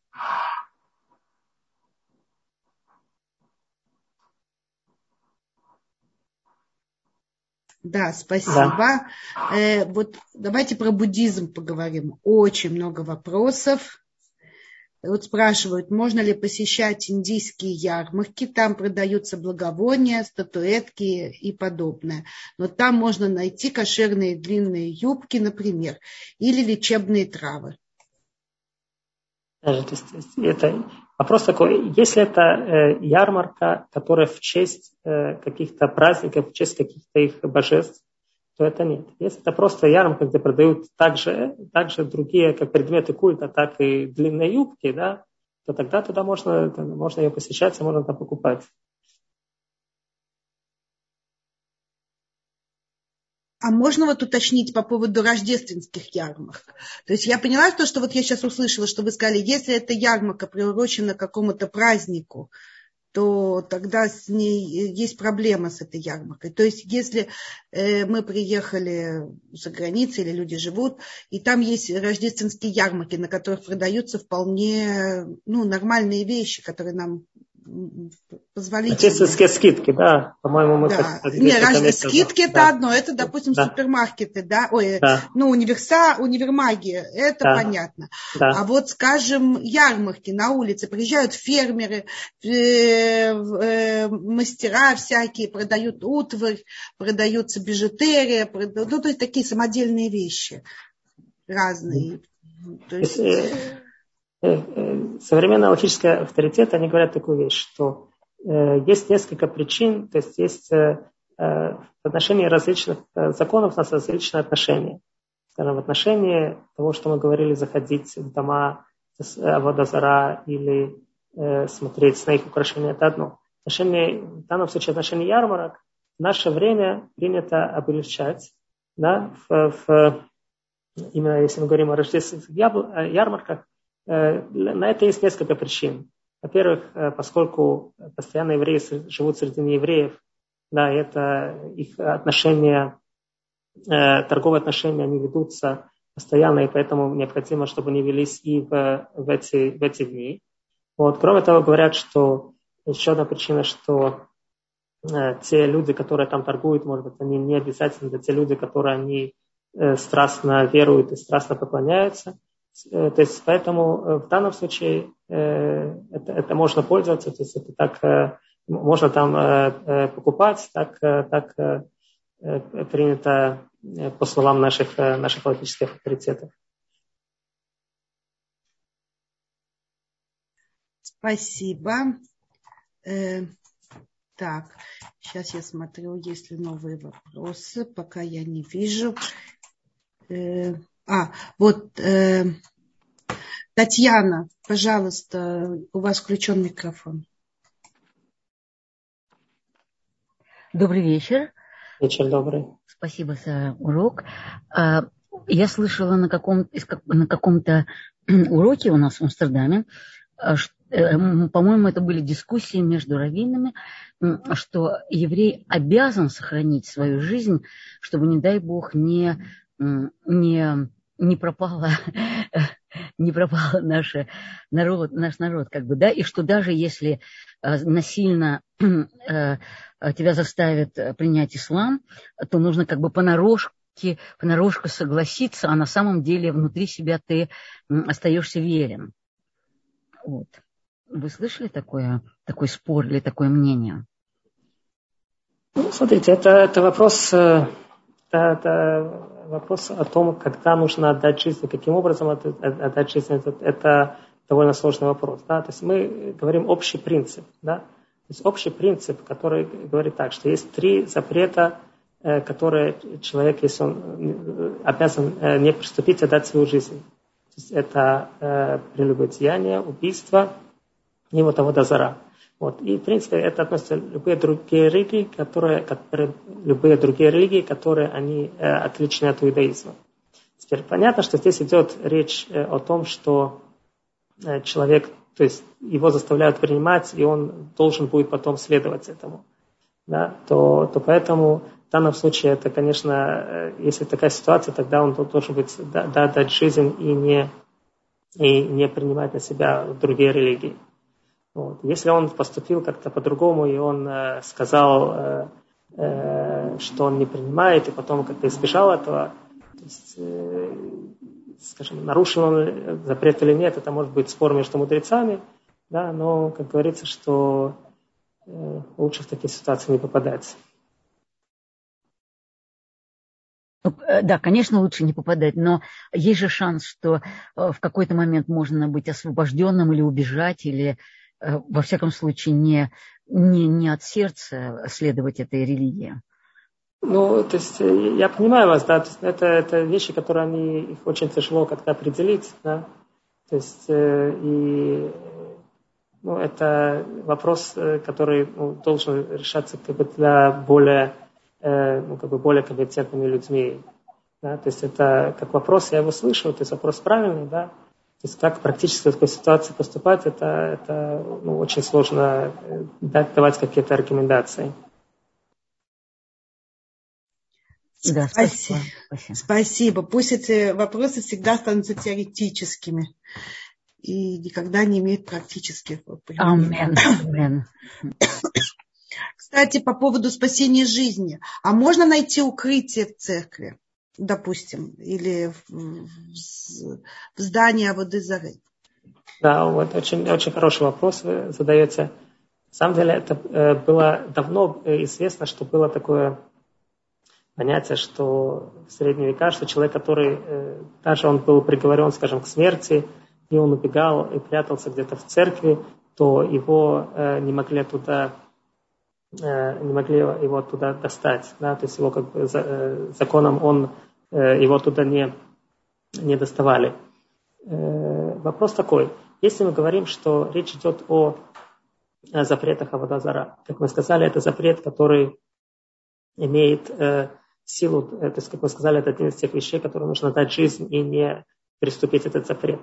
B: Да, спасибо.
A: Да.
B: Э, вот давайте про буддизм поговорим. Очень много вопросов. Вот спрашивают, можно ли посещать индийские ярмарки, там продаются благовония, статуэтки и подобное. Но там можно найти кошерные длинные юбки, например, или лечебные травы.
A: Это вопрос такой, если это э, ярмарка, которая в честь э, каких-то праздников, в честь каких-то их божеств, то это нет. Если это просто ярмарка, где продают также, также другие как предметы культа, так и длинные юбки, да, то тогда туда можно, можно ее посещать, можно там покупать.
B: А можно вот уточнить по поводу рождественских ярмарок? То есть я поняла то, что вот я сейчас услышала, что вы сказали, если эта ярмарка приурочена к какому-то празднику, то тогда с ней есть проблема с этой ярмаркой. То есть если э, мы приехали за границей или люди живут, и там есть рождественские ярмарки, на которых продаются вполне ну, нормальные вещи, которые нам позволительные.
A: Естественные скидки, да, по-моему, мы...
B: Да. Нет, раз, скидки это да. одно, это, допустим, да. супермаркеты, да, ой, да. ну, универса, универмаги, это да. понятно. Да. А вот, скажем, ярмарки на улице, приезжают фермеры, э, э, мастера всякие, продают утварь, продаются бижутерия, продают, ну, то есть такие самодельные вещи разные. То есть...
A: Современные логические авторитеты, они говорят такую вещь, что э, есть несколько причин, то есть есть э, в отношении различных э, законов у нас различные отношения. Скажем, в отношении того, что мы говорили, заходить в дома авода зара или э, смотреть на их украшения, это одно. В, отношении, в данном случае в отношении ярмарок в наше время принято облегчать, да, в, в, именно если мы говорим о рождественских ярмарках. На это есть несколько причин. Во-первых, поскольку постоянно евреи живут среди неевреев, да, это их отношения, торговые отношения, они ведутся постоянно, и поэтому необходимо, чтобы они велись и в, в, эти, в эти дни. Вот. Кроме того, говорят, что еще одна причина, что те люди, которые там торгуют, может быть, они не обязательно, это те люди, которые они страстно веруют и страстно поклоняются. То есть, поэтому в данном случае э, это, это можно пользоваться, то есть это так э, можно там э, покупать, так, э, так э, принято э, по словам наших, э, наших логических авторитетов.
B: Спасибо. Э, так, сейчас я смотрю, есть ли новые вопросы, пока я не вижу. Э, А, вот, э, Татьяна, пожалуйста, у вас включен микрофон.
E: Добрый вечер.
A: Вечер добрый.
E: Спасибо за урок. Я слышала на, каком, на каком-то уроке у нас в Амстердаме, по-моему, это были дискуссии между раввинами, что еврей обязан сохранить свою жизнь, чтобы, не дай Бог, не... не не пропала, не пропала наша народ, наш народ, как бы, да, и что даже если э, насильно э, тебя заставят принять ислам, то нужно как бы понарошке, понарошку согласиться, а на самом деле внутри себя ты остаешься верен. Вот. Вы слышали такое, такой спор или такое мнение?
A: Ну, смотрите, это, это вопрос... Это, это... Вопрос о том, когда нужно отдать жизнь, каким образом отдать жизнь, это, это довольно сложный вопрос. Да? То есть мы говорим общий принцип. Да? То есть общий принцип, который говорит так, что есть три запрета, которые человек, если он обязан не приступить, отдать свою жизнь. То есть это прелюбодеяние, убийство и вот авода зара. Вот. И, в принципе, это относится к любые другие религии, которые, которые, любые другие религии, которые они э, отличны от иудаизма. Теперь понятно, что здесь идет речь э, о том, что э, человек, то есть его заставляют принимать, и он должен будет потом следовать этому. Да? То, то поэтому в данном случае это, конечно, э, если такая ситуация, тогда он должен быть, да, да, дать жизнь и не, и не принимать на себя другие религии. Вот. Если он поступил как-то по-другому, и он э, сказал, э, э, что он не принимает, и потом как-то избежал этого, то есть, э, скажем, нарушил он запрет или нет, это может быть спор между мудрецами, да, но, как говорится, что э, лучше в такие ситуации не попадать.
E: Да, конечно, лучше не попадать, но есть же шанс, что в какой-то момент можно быть освобожденным или убежать, или... во всяком случае, не, не, не от сердца следовать этой религии.
A: Ну, то есть, я понимаю вас, да, то есть это, это вещи, которые они, их очень тяжело как-то определить, да, то есть, э, и, ну, это вопрос, который ну, должен решаться как бы для более, э, ну, как бы более компетентными людьми, да, то есть это как вопрос, я его слышу, то есть вопрос правильный, да. То есть как практически в такой ситуации поступать, это, это ну, очень сложно дать, давать какие-то рекомендации.
B: Да, спасибо. Спасибо. Спасибо. Пусть эти вопросы всегда становятся теоретическими. и никогда не имеет практических применений.
E: Амин.
B: Кстати, по поводу спасения жизни. А можно найти укрытие в церкви, допустим, или в, в, в здании Аводы Зары?
A: Да, вот очень, очень хороший вопрос вы задаете. На самом деле, это э, было давно известно, что было такое понятие, что в средние века, что человек, который, э, даже он был приговорен, скажем, к смерти, и он убегал и прятался где-то в церкви, то его э, не могли оттуда, э, не могли его оттуда достать. Да? То есть его как бы за, э, законом он, э, его туда не, не доставали. Э, вопрос такой. Если мы говорим, что речь идет о, о запретах Авода Зара, как мы сказали, это запрет, который имеет э, силу, то есть, как мы сказали, это один из тех вещей, которые нужно дать жизнь и не приступить этот запрет.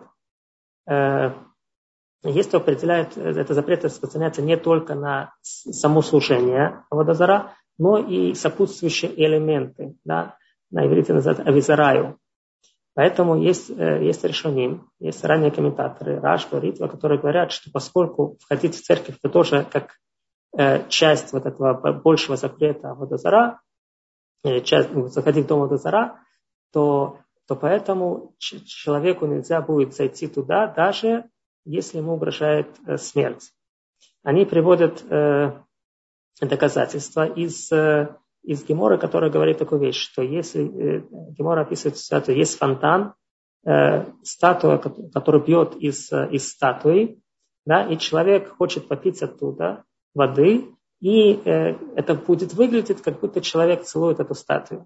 A: Если определяет, это запрет распространяется не только на само служение Авода Зара, но и сопутствующие элементы. Да? На иврите называют авизараю. Поэтому есть, есть решоним, есть ранние комментаторы, Рашба, Ритва, которые говорят, что поскольку входить в церковь это тоже как часть вот этого большего запрета Авода Зара, часть, заходить в дом Авода Зара, то, то поэтому человеку нельзя будет зайти туда, даже если ему угрожает э, смерть. Они приводят э, доказательства из, э, из Гемора, которая говорит такую вещь, что если э, Гемора описывает ситуацию, есть фонтан, э, статуя, которая бьет из, из статуи, да, и человек хочет попить оттуда воды, и э, это будет выглядеть, как будто человек целует эту статую.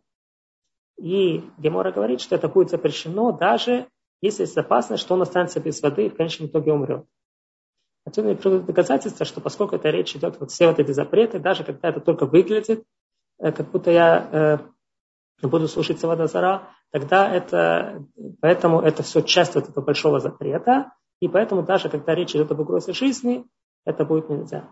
A: И Гемора говорит, что это будет запрещено, даже если есть опасность, что он останется без воды и в конечном итоге умрет. Отсюда приводят доказательства, что поскольку это речь идет, вот все вот эти запреты, даже когда это только выглядит, э, как будто я э, буду слушать Авода Зара, тогда это, поэтому это все часть вот этого большого запрета, и поэтому даже когда речь идет об угрозе жизни, это будет нельзя.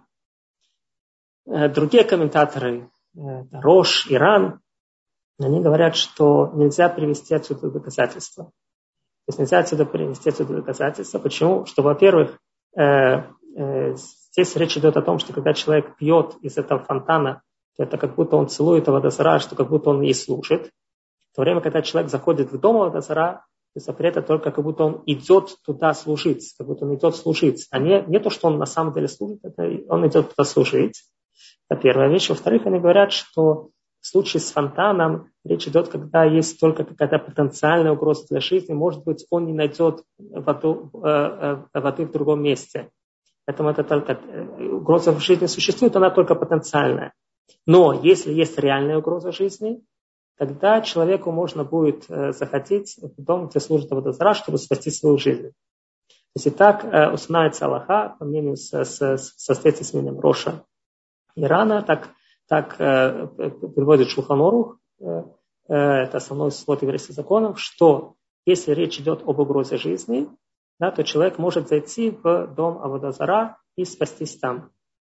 A: Э, другие комментаторы, э, Рош, Иран, они говорят, что нельзя привести отсюда доказательства. То есть нельзя отсюда привести отсюда доказательства. Почему? Что, во-первых, э, э, здесь речь идет о том, что когда человек пьет из этого фонтана, то это как будто он целует Авода Зара, что как будто он ей служит. В то время, когда человек заходит в дом Авода Зара, то запрет это только как будто он идет туда служить, как будто он идет служить. А не, не то, что он на самом деле служит, это он идет туда служить. Это первая вещь. Во-вторых, они говорят, что в случае с фонтаном речь идет, когда есть только какая-то потенциальная угроза для жизни. Может быть, он не найдет воду, э, э, воды в другом месте. Поэтому это только угроза в жизни существует, она только потенциальная. Но если есть реальная угроза жизни, тогда человеку можно будет э, захотеть в дом, где служит Авода Зара, чтобы спасти свою жизнь. То есть и так э, устанавливается Аллаха, по мнению со, со, со следствием Роша Ирана, так Так э, приводит Шулхан Арух, э, э, это основной свод еврейских законов, что если речь идет об угрозе жизни, да, то человек может зайти в дом Авода Зара и спастись там.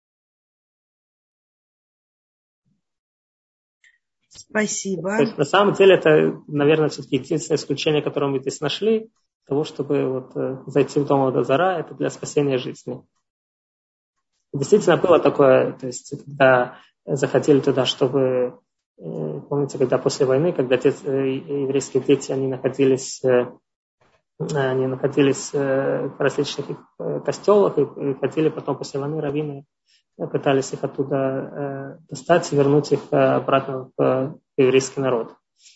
B: Спасибо.
A: То есть, на самом деле это, наверное, все-таки единственное исключение, которое мы здесь нашли, того, чтобы вот, э, зайти в дом Авода Зара, это для спасения жизни. Действительно было такое, то есть когда заходили туда, чтобы, помните, когда после войны, когда те, еврейские дети, они находились, они находились в различных костелах и ходили потом после войны, раввины пытались их оттуда достать и вернуть их обратно в еврейский народ.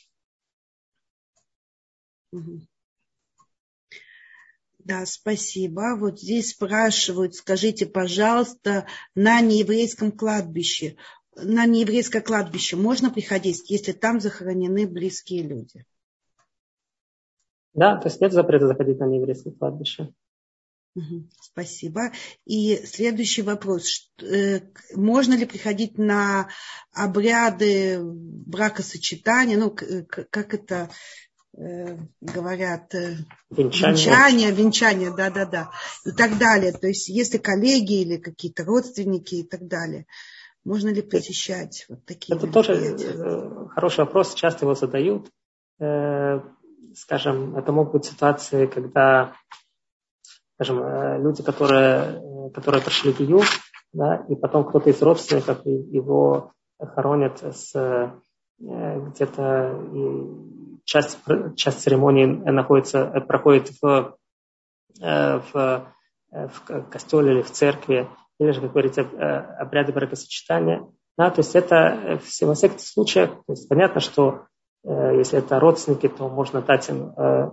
B: Да, спасибо. Вот здесь спрашивают, скажите, пожалуйста, на нееврейском кладбище, на нееврейское кладбище можно приходить, если там захоронены близкие люди?
A: Да, то есть нет запрета заходить на нееврейское кладбище.
B: Угу, спасибо. И следующий вопрос. Можно ли приходить на обряды бракосочетания? Ну, как это... говорят,
A: венчание.
B: венчание, венчание, да-да-да, и так далее. То есть, если коллеги или какие-то родственники и так далее, можно ли посещать вот такие
A: Это
B: мероприятия?
A: тоже хороший вопрос, часто его задают. Скажем, это могут быть ситуации, когда скажем, люди, которые, которые прошли гиюр, да, и потом кто-то из родственников его хоронят с где-то часть, часть церемонии находится, проходит в, в, в костеле или в церкви, или же, как говорится, обряды бракосочетания. Да, то есть это во всех этих случаях, то есть понятно, что э, если это родственники, то можно дать им э,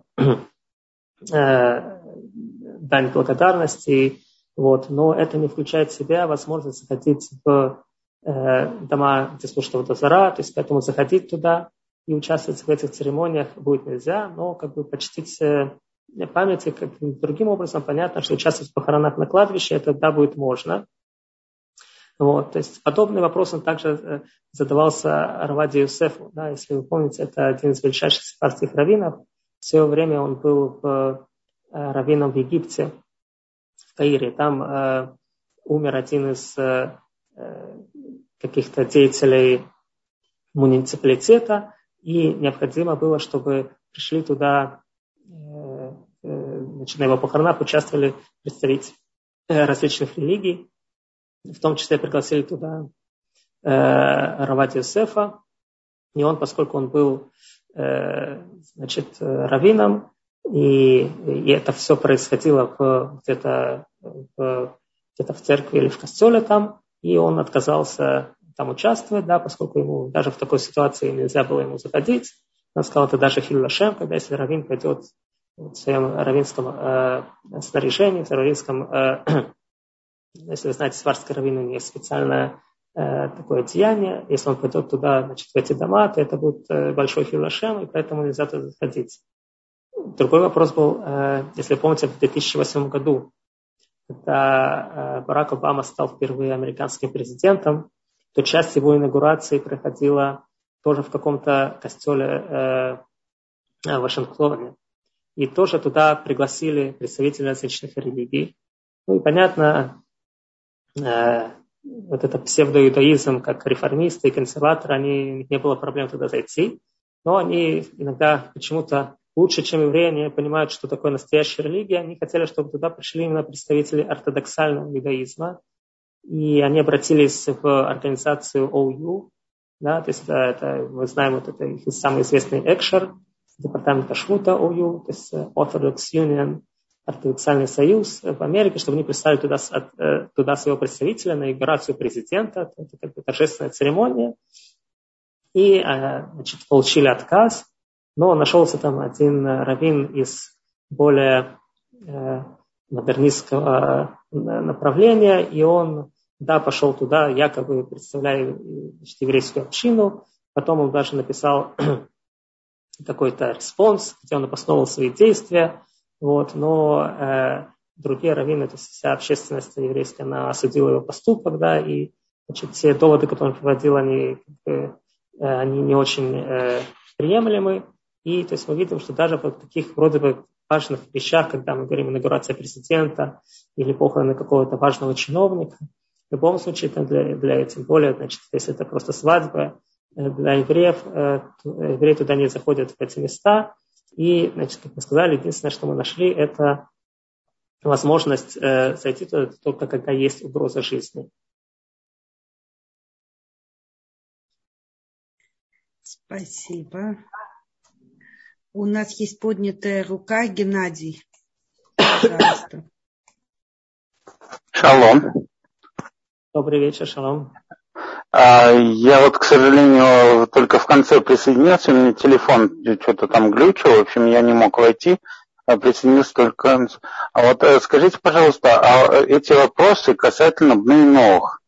A: э, дань благодарности, вот, но это не включает в себя возможность заходить в э, дома, где служит Аводазара, то есть поэтому заходить туда и участвовать в этих церемониях будет нельзя, но как бы почтить э, памяти как другим образом, понятно, что участвовать в похоронах на кладбище, это да, будет можно. Вот, то есть подобный вопрос он также задавался Раваде Йосефу. Да, если вы помните, это один из величайших сефардских раввинов. В свое время он был в, раввином в Египте, в Каире. Там э, умер один из э, каких-то деятелей муниципалитета, и необходимо было, чтобы пришли туда, э, э, значит, на его похоронах участвовали представители различных религий. В том числе пригласили туда э, Раваде Йосефа, и он, поскольку он был э, значит, раввином, и, и это все происходило в, где-то, в, где-то в церкви или в костеле там, и он отказался там участвовать, да, поскольку ему даже в такой ситуации нельзя было ему заходить. Он сказал, это даже хиль лашем, когда если раввин пойдет в своем раввинском э, снаряжении, в раввинском э, если вы знаете, сефардские раввины, у них есть специальное э, такое деяние. Если он пойдет туда, значит, в эти дома, то это будет э, большой хиль лашем, и поэтому нельзя туда заходить. Другой вопрос был, э, если вы помните, в две тысячи восьмом году, когда э, Барак Обама стал впервые американским президентом, то часть его инаугурации проходила тоже в каком-то костеле э, в Вашингтоне. И тоже туда пригласили представителей различных религий. Ну и понятно, вот это псевдоиудаизм, как реформисты и консерваторы, они, у них не было проблем туда зайти, но они иногда почему-то лучше, чем евреи, они понимают, что такое настоящая религия. Они хотели, чтобы туда пришли именно представители ортодоксального иудаизма, и они обратились в организацию о ю, да, то есть это, это, мы знаем, вот это их самый известный экшер, департамент Кашрута о ю, то есть Orthodox Union, ортодоксальный союз в Америке, чтобы они прислали туда, туда своего представителя на инаугурацию президента. Это как бы торжественная церемония. И, значит, получили отказ. Но нашелся там один раввин из более модернистского направления, и он, да, пошел туда, якобы представляя, значит, еврейскую общину. Потом он даже написал какой-то респонс, где он обосновывал свои действия. Вот, но э, другие раввины, то есть вся общественность еврейская, она осудила его поступок, да, и, значит, все доводы, которые он приводил, они, э, они не очень э, приемлемы. И то есть мы видим, что даже в таких вроде бы важных вещах, когда мы говорим о инаугурации президента или похороны какого-то важного чиновника, в любом случае, для, для тем более, значит, если это просто свадьба, для евреев, э, евреи туда не заходят в эти места. И, значит, как мы сказали, единственное, что мы нашли, это возможность э, зайти туда только когда есть угроза жизни.
B: Спасибо. У нас есть поднятая рука. Геннадий. Пожалуйста.
F: Шалом.
A: Добрый вечер, шалом.
F: Я вот, к сожалению, только в конце присоединился, у меня телефон что-то там глючил, в общем, я не мог войти, присоединился только... А вот скажите, пожалуйста, а эти вопросы касательно Бней Ноах.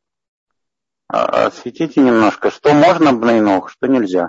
F: Осветите немножко, что можно Бней Ноах, что нельзя?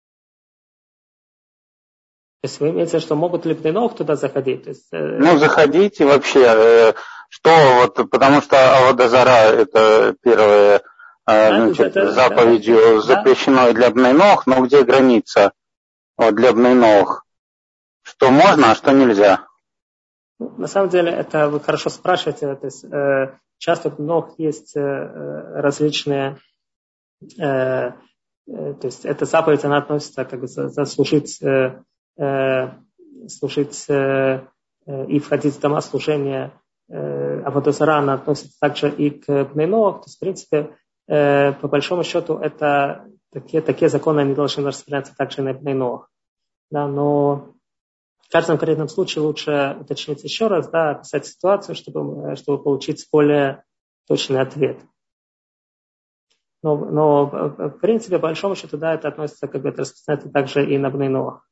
A: То есть вы имеете в виду, что могут ли Бней Ноах туда заходить? То есть, э...
F: Ну, заходите вообще, что вот, потому что Аводазара это первое... Значит,
A: это,
F: заповедью
A: да,
F: запрещено
A: да.
F: для Бней Ноах, но где граница вот, для Бней Ноах? Что можно, а что нельзя?
A: На самом деле, это вы хорошо спрашиваете. То есть, э, часто в Бней Ноах есть э, различные... Э, э, то есть, эта заповедь, она относится как бы заслужить, э, э, служить э, и входить в дома служения авода зара, она относится также и к бней ноах. То есть, в принципе, по большому счету, это такие, такие законы, они должны распространяться также на бней ноах. Да, но в каждом конкретном случае лучше уточнить еще раз, да, описать ситуацию, чтобы, чтобы получить более точный ответ. Но, но в принципе, по большому счету, да, это относится, как бы, это распространяется также и на бней ноах.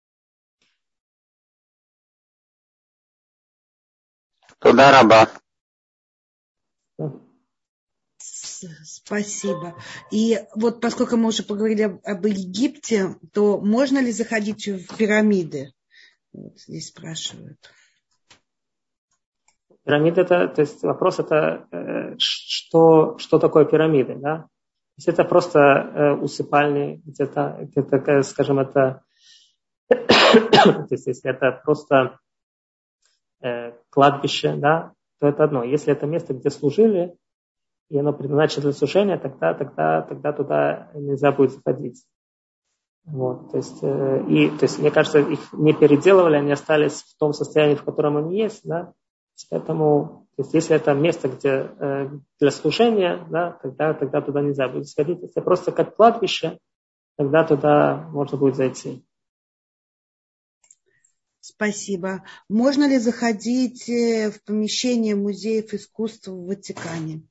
F: Туда раба.
B: Спасибо. И вот поскольку мы уже поговорили об, об Египте, то можно ли заходить в пирамиды? Вот здесь спрашивают.
A: Пирамида это, то есть вопрос это, что, что такое пирамиды, да? То есть это просто усыпальни, где-то, где-то, скажем, это, то есть если это просто кладбище, да, то это одно. Если это место, где служили, и оно предназначено для служения, тогда, тогда, тогда туда нельзя будет заходить. Вот, то есть, э, и, то есть, мне кажется, их не переделывали, они остались в том состоянии, в котором они есть, да, поэтому, то есть, если это место, где э, для служения, да, тогда, тогда туда нельзя будет сходить. Если просто как кладбище, тогда туда можно будет зайти.
B: Спасибо. Можно ли заходить в помещение музеев искусств в Ватикане?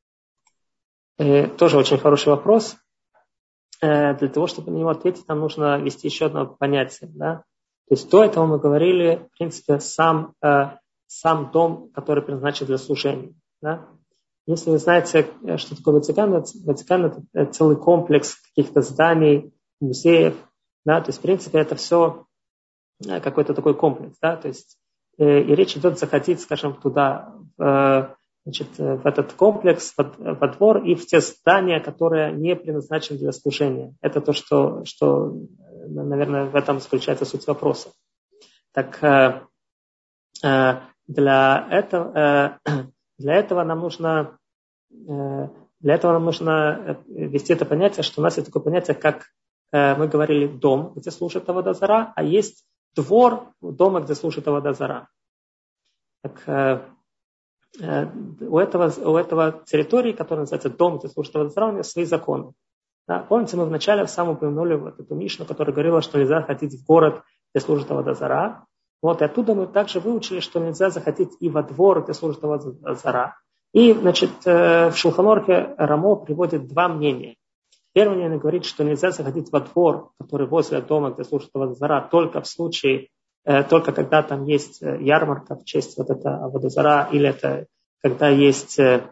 A: Э, тоже очень хороший вопрос. Для того, чтобы на него ответить, нам нужно ввести еще одно понятие. Да? То есть до этого мы говорили, в принципе, сам, э, сам дом, который предназначен для служения. Да? Если вы знаете, что такое Ватикан, Ватикан – это целый комплекс каких-то зданий, музеев. Да? То есть, в принципе, это все какой-то такой комплекс. Да? То есть, э, и речь идет заходить, скажем, туда, э, значит, в этот комплекс, во двор и в те здания, которые не предназначены для служения. Это то, что, что наверное, в этом заключается суть вопроса. Так для этого, для этого нам нужно, для этого нам нужно ввести это понятие, что у нас есть такое понятие, как мы говорили, дом, где служит авода зара, а есть двор дома, где служит авода зара. Так, У этого, у этого территории, которая называется дом, где служит авода зара, у него свои законы. Да? Помните, мы вначале в самом упомянули вот эту Мишну, которая говорила, что нельзя ходить в город, где служит авода зара. Вот, и оттуда мы также выучили, что нельзя заходить и во двор, где служит авода зара. И, значит, в Шулхан Арухе Рамо приводит два мнения. Первое мнение говорит, что нельзя заходить во двор, который возле дома, где служит авода зара, только в случае, только когда там есть ярмарка в честь вот этого авода зара, или это когда есть, то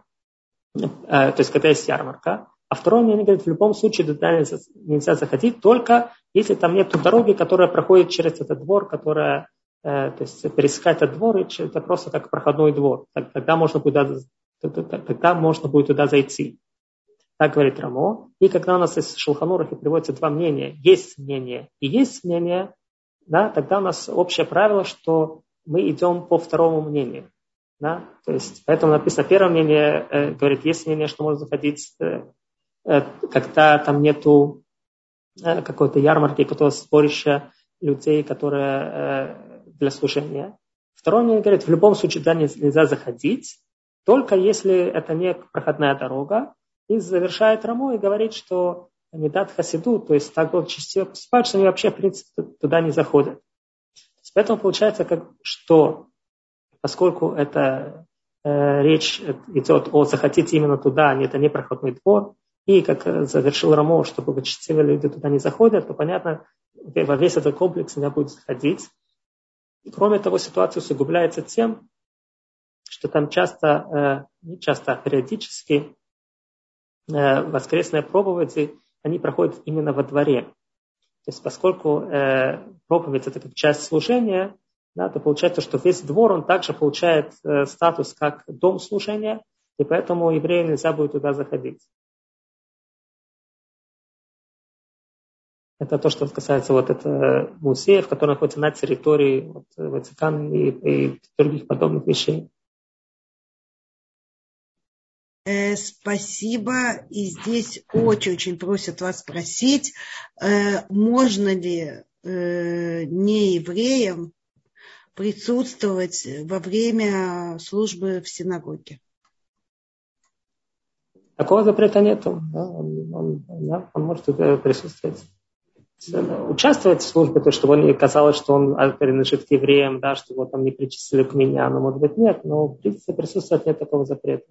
A: есть когда есть ярмарка. А второе мнение говорит, в любом случае туда нельзя заходить, только если там нет дороги, которая проходит через этот двор, которая, то есть пересекать этот двор, это просто как проходной двор. Тогда можно будет, тогда можно будет туда зайти. Так говорит Рамо. И когда у нас из Шулхан Арухи приводятся два мнения, есть мнение и есть мнение, да, тогда у нас общее правило, что мы идем по второму мнению. Да? То есть, поэтому написано, первое мнение э, говорит, есть мнение, что можно заходить, э, э, когда там нету э, какой-то ярмарки, какого-то сборища людей, которые э, для служения. Второе мнение говорит, в любом случае туда нельзя заходить, только если это не проходная дорога. И завершает Рамо и говорит, что Медат Хасиду, то есть так вот частично поступают, что они вообще, в принципе, туда не заходят. Поэтому получается, как, что поскольку это э, речь идет о захотите именно туда, а это не проходной двор, и как завершил Рамо, что благочестивые люди туда не заходят, то понятно, во весь этот комплекс нельзя будет заходить. И, кроме того, ситуация усугубляется тем, что там часто, э, не часто, а периодически э, воскресные проповеди, они проходят именно во дворе. То есть поскольку э, проповедь это как часть служения, да, то получается, что весь двор, он также получает э, статус как дом служения, и поэтому евреям нельзя будет туда заходить. Это то, что касается вот этого музеев, которые находятся на территории вот, Ватикана и, и других подобных вещей.
B: Э, спасибо. И здесь очень-очень просят вас спросить, э, можно ли э, неевреям присутствовать во время службы в синагоге.
A: Такого запрета нету. Да? Он, он, да, он может присутствовать. Участвовать в службе, то, чтобы не казалось, что он принадлежит к евреям, да, что его там не причислили к меня, но может быть нет, но в принципе присутствовать нет такого запрета.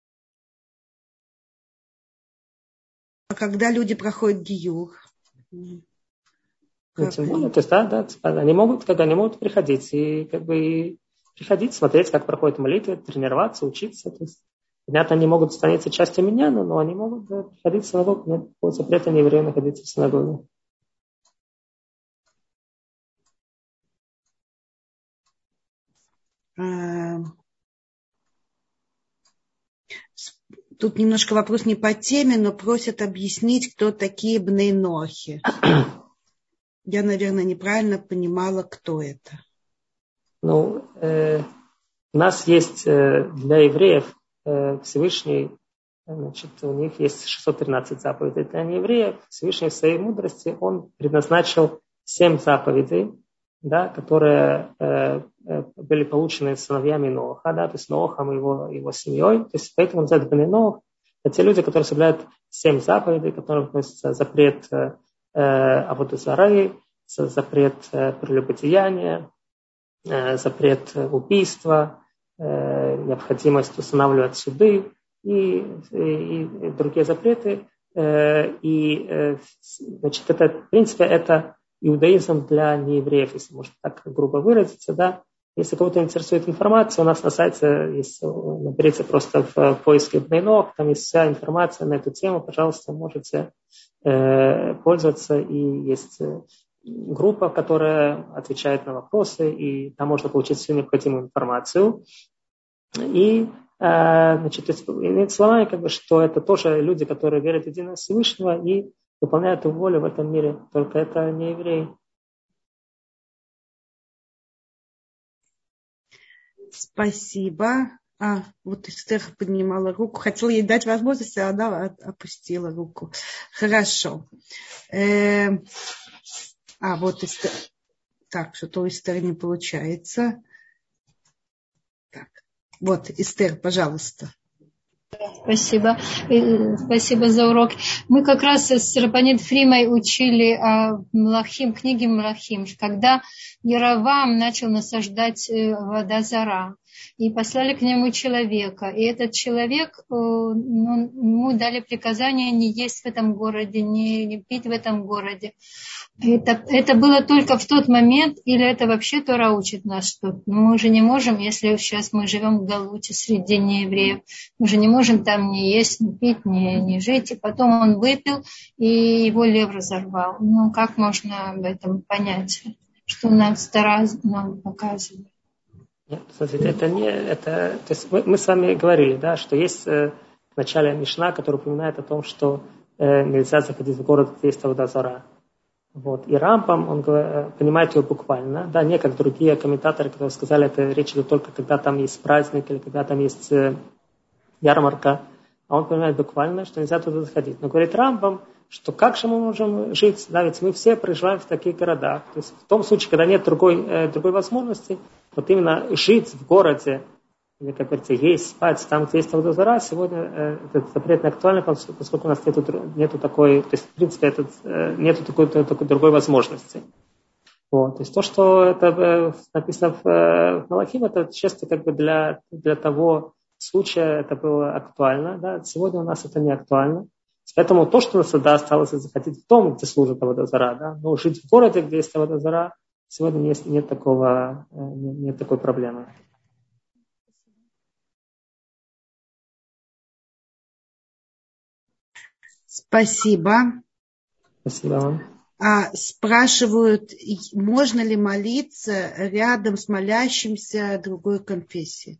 B: А когда люди проходят гиюр?
A: Ну, тем более, то есть, да, да, они могут, когда они могут приходить и как бы приходить, смотреть, как проходят молитвы, тренироваться, учиться. То есть, понятно, они могут становиться частью меня, но, но они могут да, приходить в синагогу. Нет такого запрета не евреям находиться в синагоге.
B: Тут немножко вопрос не по теме, но просят объяснить, кто такие бней нохи. Я, наверное, неправильно понимала, кто это.
A: Ну, э, у нас есть э, для евреев э, Всевышний, значит, у них есть шестьсот тринадцать заповедей. Для неевреев Всевышний в своей мудрости, он предназначил семь заповедей, да, которые э, э, были получены сыновьями Ноаха, да, то есть Ноахом и его, его семьей. То есть поэтому называют бней Ноах. Это те люди, которые соблюдают семь заповедей, которые относятся запрет э, авода зара, запрет э, прелюбодеяния, э, запрет убийства, э, необходимость устанавливать суды и, и, и другие запреты. Э, и, э, значит, это, в принципе, это иудаизм для неевреев, если можно так грубо выразиться, да. Если кого-то интересует информация, у нас на сайте есть, наберите просто в поиске бней ноах, там есть вся информация на эту тему, пожалуйста, можете э, пользоваться. И есть группа, которая отвечает на вопросы, и там можно получить всю необходимую информацию. И, э, значит, иными словами, как бы, что это тоже люди, которые верят в единого Всевышнего и выполняют его волю в этом мире, только это не евреи.
B: Спасибо. А, вот Эстер поднимала руку. Хотела ей дать возможность, а она опустила руку. Хорошо. Э, а, вот Эстер. Так, что-то у Эстер не получается. Так. Вот, Эстер, пожалуйста.
G: Спасибо. Спасибо за урок. Мы как раз с Рабанит Фримой учили о Млахим, книге Млахим, когда Яровам начал насаждать вода зара. И послали к нему человека. И этот человек, ну, ему дали приказание не есть в этом городе, не, не пить в этом городе. Это, это было только в тот момент, или это вообще Тора учит нас, что мы же не можем, если сейчас мы живем в Галуте среди неевреев, мы же не можем там не есть, не пить, не, не жить. И потом он выпил, и его лев разорвал. Ну, как можно об этом понять, что нам Тора нам показывает?
A: Нет, смотрите, это не, это, то есть мы, мы с вами говорили, да, что есть э, в начале Мишна, который упоминает о том, что э, нельзя заходить в город, где есть авода зара. Вот. И Рамбам, он говорит, понимает ее буквально, да, не как другие комментаторы, которые сказали, это речь идет только когда там есть праздник или когда там есть э, ярмарка, а он понимает буквально, что нельзя туда заходить. Но говорит Рамбам, что как же мы можем жить, да, ведь мы все проживаем в таких городах. То есть в том случае, когда нет другой, э, другой возможности, вот именно жить в городе, или, как говорится, есть, спать там, где есть авода зара, сегодня э, этот запрет не актуален, поскольку у нас нету, нету такой, то есть в принципе этот, э, нету такой, такой другой возможности. Вот. То есть то, что это э, написано в, э, в Малахим, это чисто как бы для, для того случая это было актуально, да. Сегодня у нас это не актуально. Поэтому то, что у нас тогда осталось, захотеть в дом, где служит авода зара, да, но жить в городе, где есть авода зара, сегодня нет, нет, такого, нет, нет такой проблемы.
B: Спасибо.
A: Спасибо вам.
B: А, спрашивают, можно ли молиться рядом с молящимся другой конфессии?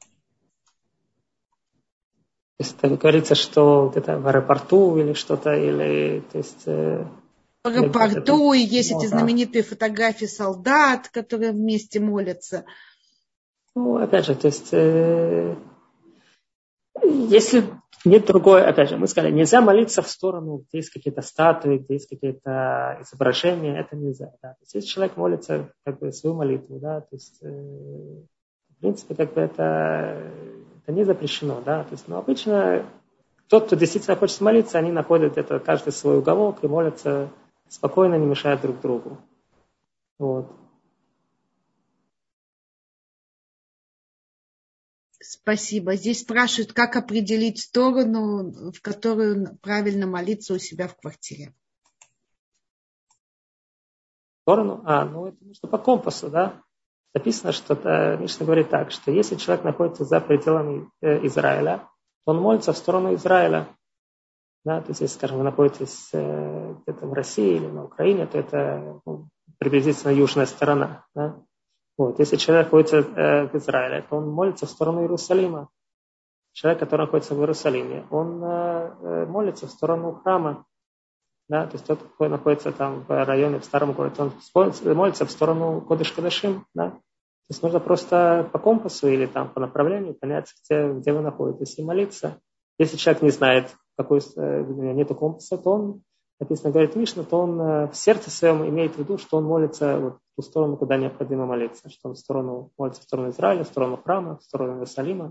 A: То есть это говорится, что где-то в аэропорту или что-то, или, то есть... Э,
B: в аэропорту, и есть
A: ну,
B: эти
A: да.
B: знаменитые фотографии солдат, которые вместе молятся.
A: Ну, опять же, то есть... Э, если Нет другой, опять же, мы сказали, нельзя молиться в сторону, где есть какие-то статуи, где есть какие-то изображения, это нельзя. Да. То есть, если человек молится как бы свою молитву, да, то есть, э, в принципе, как бы это, это не запрещено, да. То есть, но обычно тот, кто действительно хочет молиться, они находят это каждый свой уголок и молятся спокойно, не мешая друг другу. Вот.
B: Спасибо. Здесь спрашивают, как определить сторону, в которую правильно молиться у себя в квартире.
A: Сторону? А, ну это нужно по компасу, да? Написано, что Мишна говорит так, что если человек находится за пределами э, Израиля, то он молится в сторону Израиля. Да? То есть, если, скажем, вы находитесь э, где-то в России или на Украине, то это ну, приблизительно южная сторона. Да? Вот. Если человек находится э, в Израиле, то он молится в сторону Иерусалима. Человек, который находится в Иерусалиме, он э, молится в сторону храма. Да? То есть тот, кто находится там в районе, в старом городе, он молится в сторону Кодеш-Кодешим. Да? То есть нужно просто по компасу или там по направлению понять, где, где вы находитесь, и молиться. Если человек не знает, какой э, нету компаса, то он, написано, говорит Мишна, то он э, в сердце своем имеет в виду, что он молится вот, в ту сторону, куда необходимо молиться, что он в сторону, молится в сторону Израиля, в сторону храма, в сторону Иерусалима.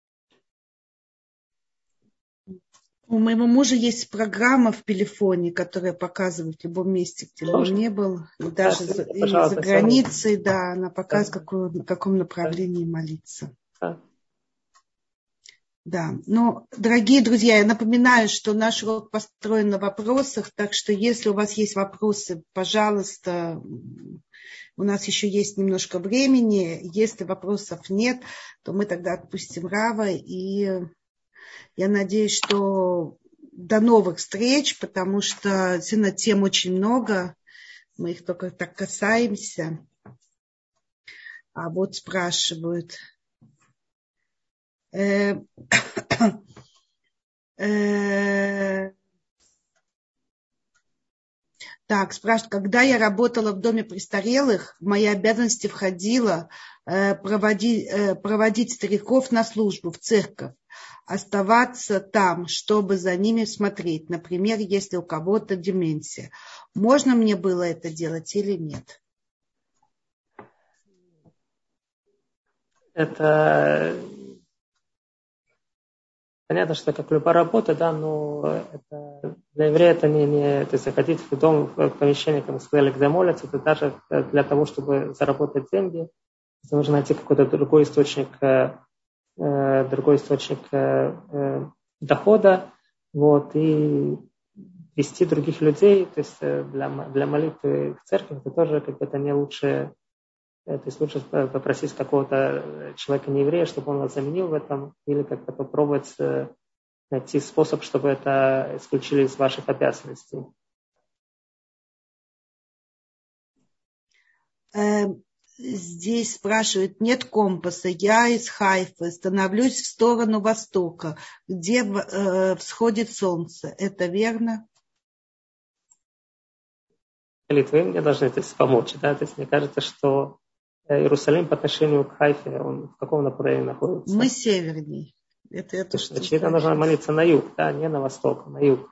B: У моего мужа есть программа в телефоне, которая показывает в любом месте, где бы он не был, и даже
A: да,
B: за, и за границей, да, она показывает,
A: да.
B: какую, в каком направлении да. молиться.
A: Да.
B: Да, но, дорогие друзья, я напоминаю, что наш урок построен на вопросах, так что если у вас есть вопросы, пожалуйста, у нас еще есть немножко времени. Если вопросов нет, то мы тогда отпустим Рава, и я надеюсь, что до новых встреч, потому что действительно тем очень много, мы их только так касаемся. А вот спрашивают... Э, э, так, спрашивают, когда я работала в доме престарелых, в мои обязанности входило э, проводить, э, проводить стариков на службу в церковь, оставаться там, чтобы за ними смотреть. Например, если у кого-то деменция. Можно мне было это делать или нет?
A: Это понятно, что как любая работа, да, но это, для еврея это не, не то есть заходить в дом, в помещение, как мы сказали, где молятся, это даже для того, чтобы заработать деньги, нужно найти какой-то другой источник, э, другой источник э, дохода, вот, и вести других людей, то есть для, для молитвы в церкви, это тоже как бы это не лучше. То есть лучше попросить какого-то человека нееврея, чтобы он вас заменил в этом, или как-то попробовать найти способ, чтобы это исключили из ваших обязанностей.
B: Здесь спрашивают, нет компаса, я из Хайфы, становлюсь в сторону востока, где всходит солнце. Это верно?
A: Вы мне должны то есть, помочь. Да? То есть мне кажется, что Иерусалим по отношению к Хайфе, он в каком направлении находится?
B: Мы севернее. Это, это что
A: очевидно, нужно молиться на юг, да, не на восток, на юг.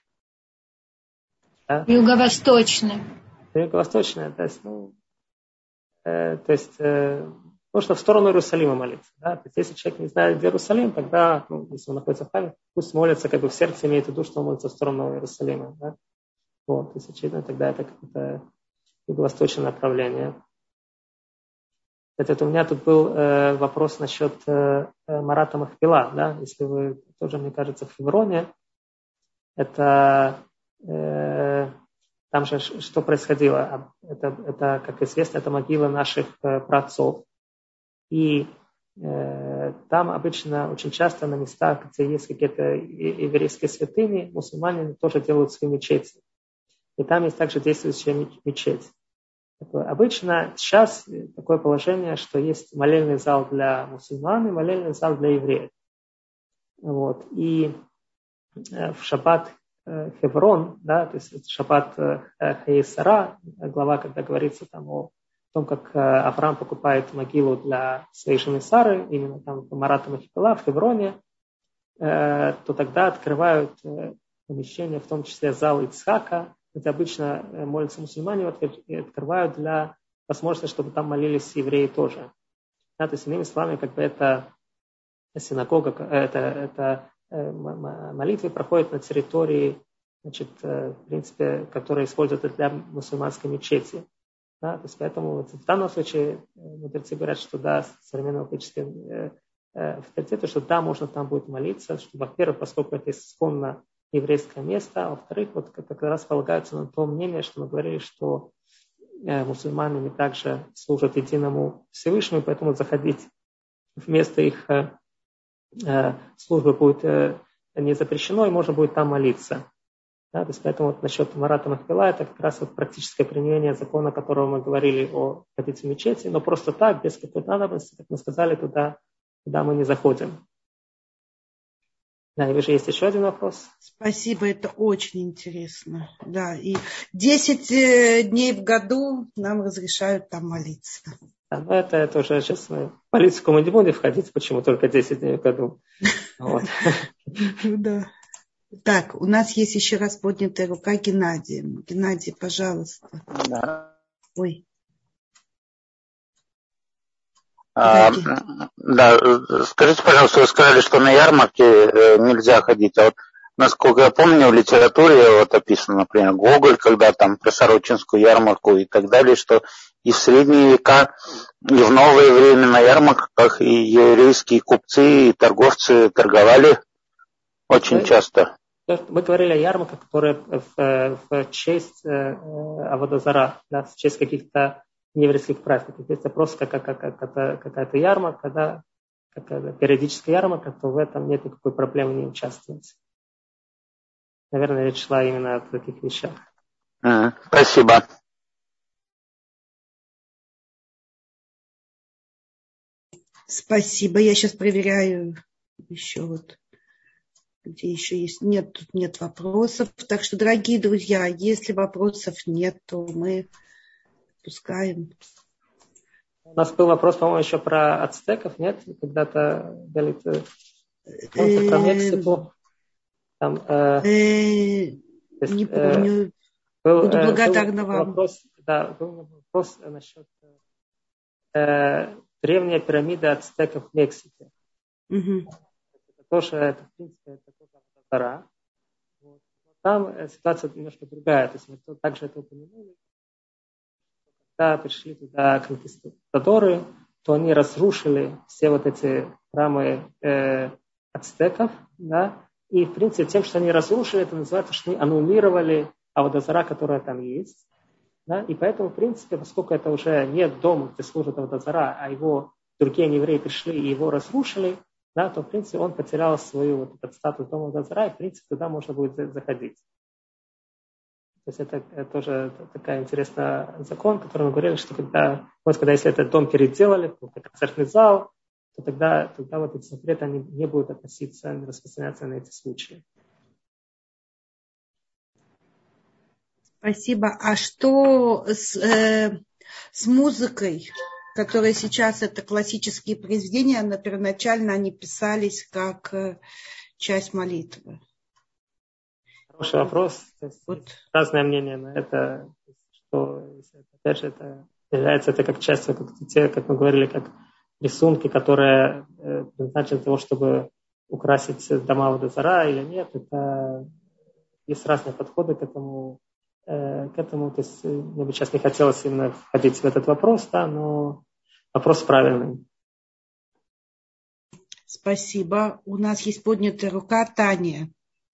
A: Да?
G: Юго-восточный.
A: Юго-восточный, то есть, ну, э, то есть э, нужно в сторону Иерусалима молиться. Да? То есть, если человек не знает, где Иерусалим, тогда, ну, если он находится в Хайфе, пусть молится, как бы в сердце имеет в виду, что он молится в сторону Иерусалима. Да? Вот, то есть, очевидно, тогда это какое-то юго-восточное направление. Это у меня тут был э, вопрос насчет э, Марата Махпила, да, если вы тоже, мне кажется, в Хевроне, это э, там же что происходило? Это, это, как известно, это могила наших э, праотцов. И э, там обычно очень часто на местах, где есть какие-то еврейские святыни, мусульмане тоже делают свои мечети. И там есть также действующая мечеть. Обычно сейчас такое положение, что есть молельный зал для мусульман и молельный зал для евреев. Вот. И в шаббат Хеврон, да, то есть шаббат Хаесара, глава, когда говорится там о том, как Авраам покупает могилу для своей жены Сары, именно там в Марата Махпила в Хевроне. то тогда открывают помещение, в том числе зал Ицхака, где обычно молятся мусульмане, вот, и открывают для возможности, чтобы там молились евреи тоже. Да, то есть, иными словами, как бы это синагога, это, это молитвы проходят на территории, значит, в принципе, которые используются для мусульманской мечети. Да, то есть, поэтому вот в данном случае мудрецы говорят, что да, современного политического авторитета, что да, можно там будет молиться, что, во-первых, поскольку это исконно еврейское место, а во-вторых, вот как раз полагаются на то мнение, что мы говорили, что э, мусульмане не также служат единому Всевышнему, поэтому заходить вместо их э, э, службы будет э, не запрещено, и можно будет там молиться. Да, то есть поэтому вот насчет Марата Махпила это как раз вот практическое применение закона, которого мы говорили о ходить в мечети, но просто так, без какой-то надобности, как мы сказали, туда, туда мы не заходим. Да, я вижу, есть еще один вопрос.
B: Спасибо, это очень интересно. Да, и десять дней в году нам разрешают там молиться.
A: Да, но это, это уже, сейчас мы в политику мы не будем входить, почему только десять дней в году.
B: Да. Так, у нас есть еще раз поднятая рука Геннадия. Геннадий, пожалуйста.
F: Да.
B: Ой.
F: А, да, скажите, пожалуйста, вы сказали, что на ярмарке нельзя ходить, а вот насколько я помню, в литературе вот описано, например, Гоголь, когда там про Сорочинскую ярмарку и так далее, что и в средние века, и в новое время на ярмарках и еврейские купцы, и торговцы торговали очень часто.
A: Мы говорили о ярмарках, которые в, в честь Авода Зара, да, в честь каких-то нееврейских праздников. Если просто какая-то, какая-то, какая-то ярмарка, да, какая-то периодическая ярмарка, то в этом нет никакой проблемы не участвовать. Наверное, речь шла именно о таких вещах.
F: Mm, спасибо.
B: Спасибо. Я сейчас проверяю еще вот, где еще есть. Нет, тут нет вопросов. Так что, дорогие друзья, если вопросов нет, то мы пускаем.
A: У нас был вопрос, по-моему, еще про ацтеков, нет? Когда-то говорит, про Мексику. Там, э,
B: не помню.
A: Был,
B: Буду благодарна
A: был
B: вам.
A: Вопрос, да, был вопрос насчет э, древней пирамиды ацтеков в Мексике.
B: Угу.
A: Это тоже, это, в принципе, это тоже гора. Вот. Там ситуация немножко другая. То есть мы также это упомянули. Когда пришли туда конкистадоры, то они разрушили все вот эти храмы э, ацтеков, да, и, в принципе, тем, что они разрушили, это называется, что они аннулировали Авода Зара, которая там есть, да, и поэтому, в принципе, поскольку это уже не дом, где служит Авода Зара, а его другие неевреи пришли и его разрушили, да, то, в принципе, он потерял свою вот этот статус дома Авода Зара, и, в принципе, туда можно будет заходить. То есть это, это тоже такой интересный закон, который мы говорили, что когда, вот когда если этот дом переделали, как концертный зал, то тогда, тогда вот эти запреты они не будут относиться, не распространяться на эти случаи.
B: Спасибо. А что с, э, с музыкой, которая сейчас это классические произведения, но первоначально они писались как э, часть молитвы?
A: Хороший вопрос. То есть
B: вот.
A: Разное мнение на это, что опять же это является это как часть, как, те, как мы говорили, как рисунки, которые э, предназначены для того, чтобы украсить дома Авода Зара или нет. Это есть разные подходы к этому. Э, к этому. То есть мне бы сейчас не хотелось именно входить в этот вопрос, да, но вопрос правильный.
B: Спасибо. У нас есть поднятая рука Таня.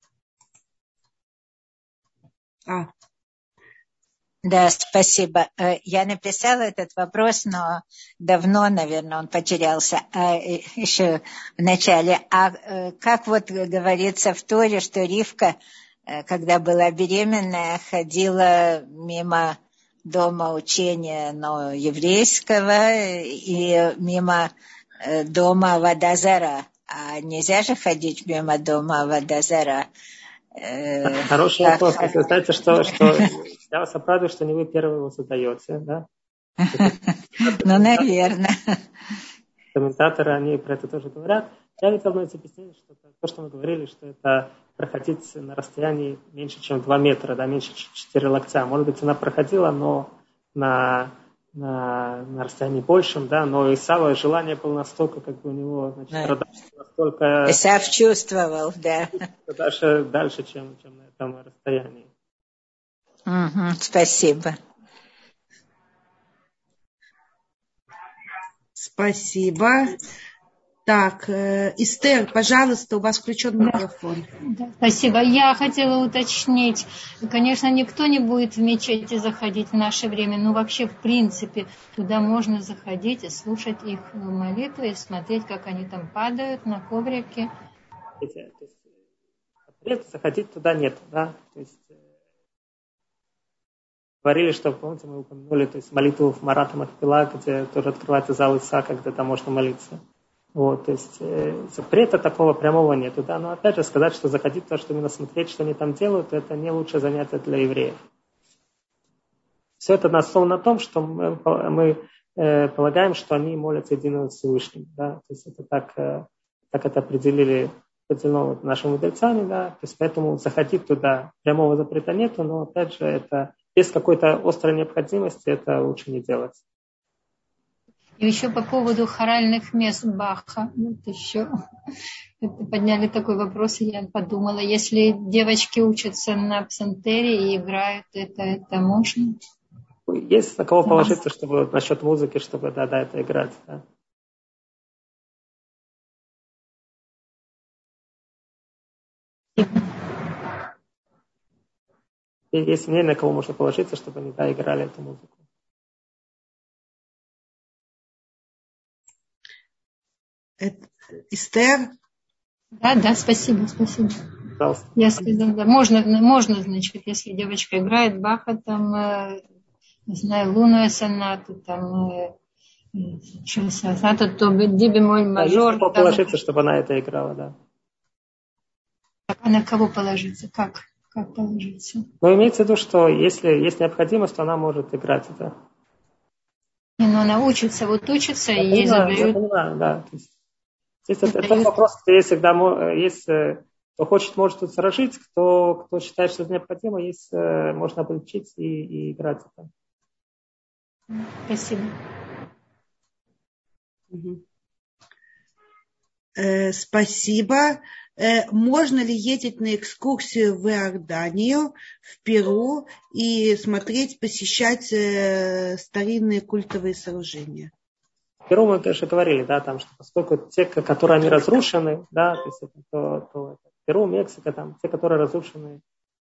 B: А.
C: Да, спасибо. Я написала этот вопрос, но давно, наверное, он потерялся, а еще в начале. А как вот говорится в Торе, что Ривка, когда была беременная, ходила мимо дома учения, но еврейского, и мимо дома Авода Зара. А нельзя же ходить мимо дома Авода Зара?
A: Хороший вопрос. Вы знаете, что, что я вас оправдываю, что не вы первые его задаете, да?
C: Ну, наверное.
A: Комментаторы, они про это тоже говорят. Я видел одно из объяснений, что это, то, что мы говорили, что это проходить на расстоянии меньше, чем два метра, да, меньше, чем четыре локтя. Может быть, она проходила, но на, на, на расстоянии большем, да, но Исава желание было настолько, как бы у него, значит,
H: да.
A: настолько...
H: Исав чувствовал, да.
A: Дальше, дальше чем, чем на этом расстоянии.
H: Угу, спасибо.
B: Спасибо. Так, э, Эстер, пожалуйста, у вас включен микрофон.
G: Да, спасибо. Я хотела уточнить. Конечно, никто не будет в мечети заходить в наше время, но вообще, в принципе, туда можно заходить и слушать их молитвы, и смотреть, как они там падают на коврике.
A: Запрет заходить туда нет, да? То есть, говорили, что, помните, мы упомянули, то есть молитву в Марата Махпила, где тоже открывается зал Исаака, где там можно молиться. Вот, то есть э, запрета такого прямого нету, да, но опять же сказать, что заходить туда, что именно смотреть, что они там делают, это не лучшее занятие для евреев. Все это основано на том, что мы, мы э, полагаем, что они молятся единым Всевышним, да, то есть это так, э, так это определили, определено нашими мудрецами, да, то есть поэтому заходить туда прямого запрета нету, но опять же это без какой-то острой необходимости это лучше не делать.
G: И еще по поводу хоральных мест Баха. Вот еще подняли такой вопрос, и я подумала, если девочки учатся на псантере и играют, это, это можно?
A: Есть на кого положиться, чтобы насчет музыки, чтобы да, да, это играть. Да. И есть мнение, на кого можно положиться, чтобы они да, играли эту музыку.
B: Эстер?
G: Да, да, спасибо, спасибо.
A: Пожалуйста.
G: Я сказала, да, можно, можно, значит, если девочка играет Баха, там, э, не знаю, лунную сонату, там, э, сонату, то ди бемоль мажор.
A: Да, есть положиться, чтобы она это играла, да.
G: А на кого положиться? Как? Как положиться?
A: Но имеется в виду, что если есть необходимость, то она может играть это.
G: Не, но она учится, вот учится,
A: я
G: и ей
A: понимаю,
G: задают...
A: Я понимаю, да. То есть, здесь это, это вопрос, где есть всегда, есть, кто хочет, может тут сражить, кто, кто считает, что это необходимо, есть, можно облегчить и, и играть это.
G: Спасибо.
B: Угу. Э, спасибо. Э, можно ли ездить на экскурсию в Иорданию, в Перу и смотреть, посещать э, старинные культовые сооружения?
A: В Перу мы, конечно, говорили, да, там, что поскольку те, которые они разрушены, да, то есть это, то, то это, Перу, Мексика, там, те, которые разрушены,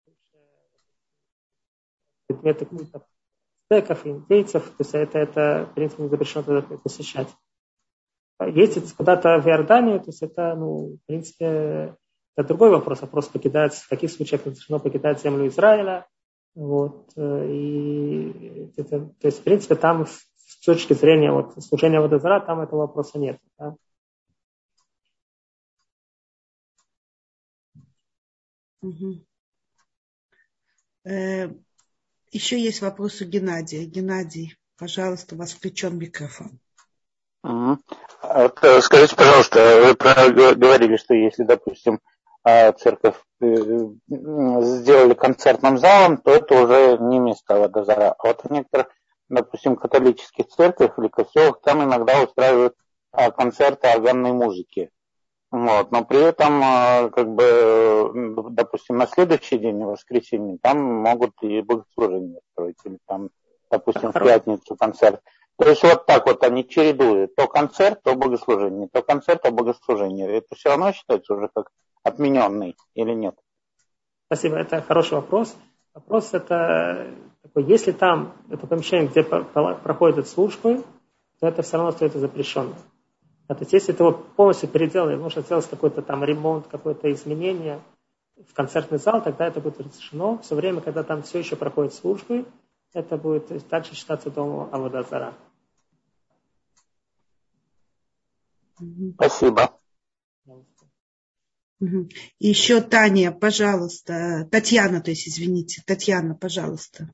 A: предметы культов ацтеков, индейцев, то есть это, это, в принципе, не запрещено туда посещать. Ездить куда-то в Иорданию, то есть это, ну, в принципе, это другой вопрос. Вопрос покидать, в каких случаях разрешено покидать землю Израиля. Вот, и это, то есть, в принципе, там с точки зрения вот, служения водозара, там этого вопроса нет. Да?
B: Угу. Э, еще есть вопрос у Геннадия. Геннадий, пожалуйста, у вас включен микрофон.
F: Угу. Скажите, пожалуйста, вы говорили, что если, допустим, церковь сделали концертным залом, то это уже не место водозара. А вот в некоторых, допустим, католических церквях или костелах там иногда устраивают концерты органной музыки. Вот. Но при этом, как бы, допустим, на следующий день, в воскресенье, там могут и богослужение устроить, или там, допустим, в пятницу концерт. То есть вот так вот они чередуют. То концерт, то богослужение, то концерт, то богослужение. Это все равно считается уже как отмененный или нет?
A: Спасибо, это хороший вопрос. Вопрос это такой, если там это помещение, где проходят службы, то это все равно остается запрещенным. То есть если ты его полностью переделал, нужно сделать какой-то там ремонт, какое-то изменение в концертный зал, тогда это будет разрешено. Все время, когда там все еще проходят службы, это будет также считаться домом авода зара.
F: Спасибо.
B: И еще Таня, пожалуйста. Татьяна, то есть, извините. Татьяна, пожалуйста.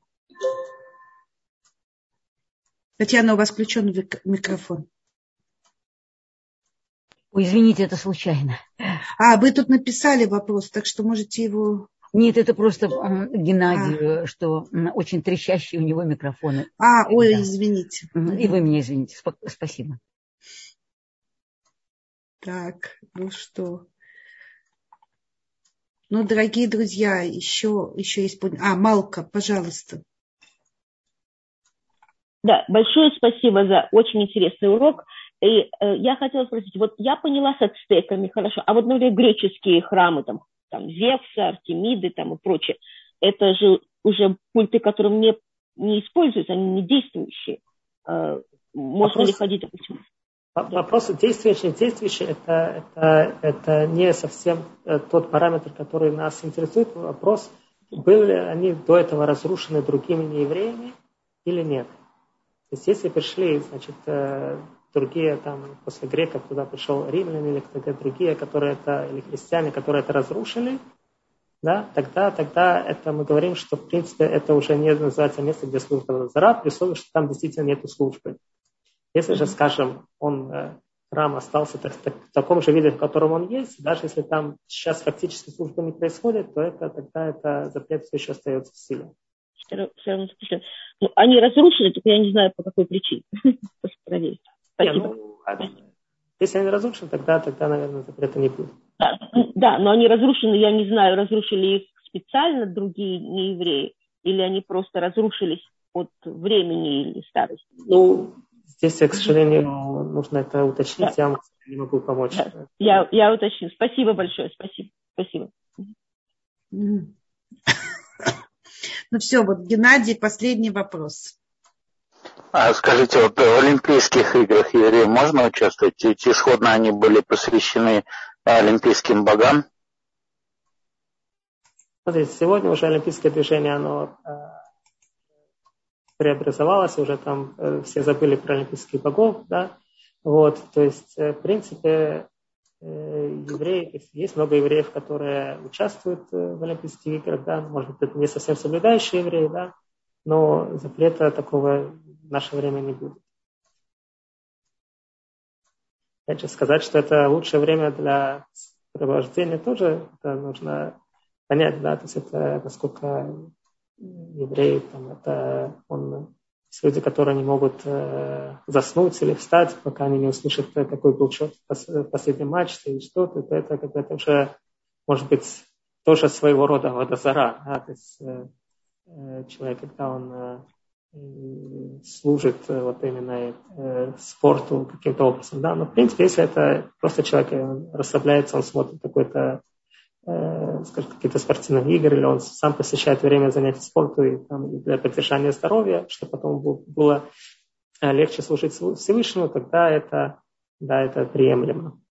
B: Татьяна, у вас включен микрофон.
E: Ой, извините, это случайно.
B: А, вы тут написали вопрос, так что можете его...
E: Нет, это просто Геннадию, а. что очень трещащие у него микрофоны.
B: А, ой,
E: да.
B: извините.
E: И вы меня извините. Спасибо.
B: Так, ну что... Ну, дорогие друзья, еще, еще есть... А, Малка, пожалуйста.
I: Да, большое спасибо за очень интересный урок. И э, я хотела спросить, вот я поняла с ацтеками, хорошо, а вот, например, греческие храмы, там, там Зевса, Артемиды там, и прочее, это же уже культы, которые не, не используются, они не действующие. Э, можно Вопрос... ли ходить, допустим?
A: Вопрос действующий, действующий, это, это, это не совсем тот параметр, который нас интересует. Вопрос, были ли они до этого разрушены другими неевреями или нет. То есть если пришли, значит, другие, там, после греков туда пришел римляне или кто-то другие, которые это, или христиане, которые это разрушили, да, тогда, тогда это мы говорим, что в принципе это уже не называется место, где служба зара, при условии, что там действительно нет службы. Если же, скажем, он, храм остался так, так, в таком же виде, в котором он есть, даже если там сейчас фактически служба не происходит, то это, тогда это запрет все еще остается в силе.
I: Ну, они разрушили, только я не знаю, по какой причине. Проверить. Спасибо.
A: Ну, если они разрушены, тогда, тогда, наверное, запрета не будет.
I: Да, да, но они разрушены, я не знаю, разрушили их специально другие неевреи, или они просто разрушились от времени или старости?
A: Ну, здесь, к сожалению, нужно это уточнить, да. Я не могу помочь.
I: Да. Я, я уточню. Спасибо большое, спасибо. Спасибо.
B: Ну все, вот Геннадий, последний вопрос.
F: А скажите, вот в Олимпийских играх евреи можно участвовать? Ведь исходно они были посвящены олимпийским богам.
A: Смотрите, сегодня уже олимпийское движение, оно э, преобразовалось, уже там э, все забыли про олимпийских богов, да, вот, то есть, э, в принципе, э, евреи, есть, есть много евреев, которые участвуют э, в олимпийских играх, да, может быть, это не совсем соблюдающие евреи, да, но запрета такого в наше время не будет. Опять же, сказать, что это лучшее время для сопровождения, тоже это нужно понять, да, то есть это насколько евреи, там, это он, есть люди, которые не могут э, заснуть или встать, пока они не услышат, какой был счет в последнем матче или что-то, то это, это, это уже может быть тоже своего рода водозара, да, то есть э, э, человек, когда он э, служит э, вот именно э, спорту каким-то образом, да, но в принципе, если это просто человек он расслабляется, он смотрит какой-то э, скажем, какие-то спортивные игры, или он сам посвящает время занятий спорту и, там, и для поддержания здоровья, чтобы потом было легче служить Всевышнему, тогда это, да, это приемлемо.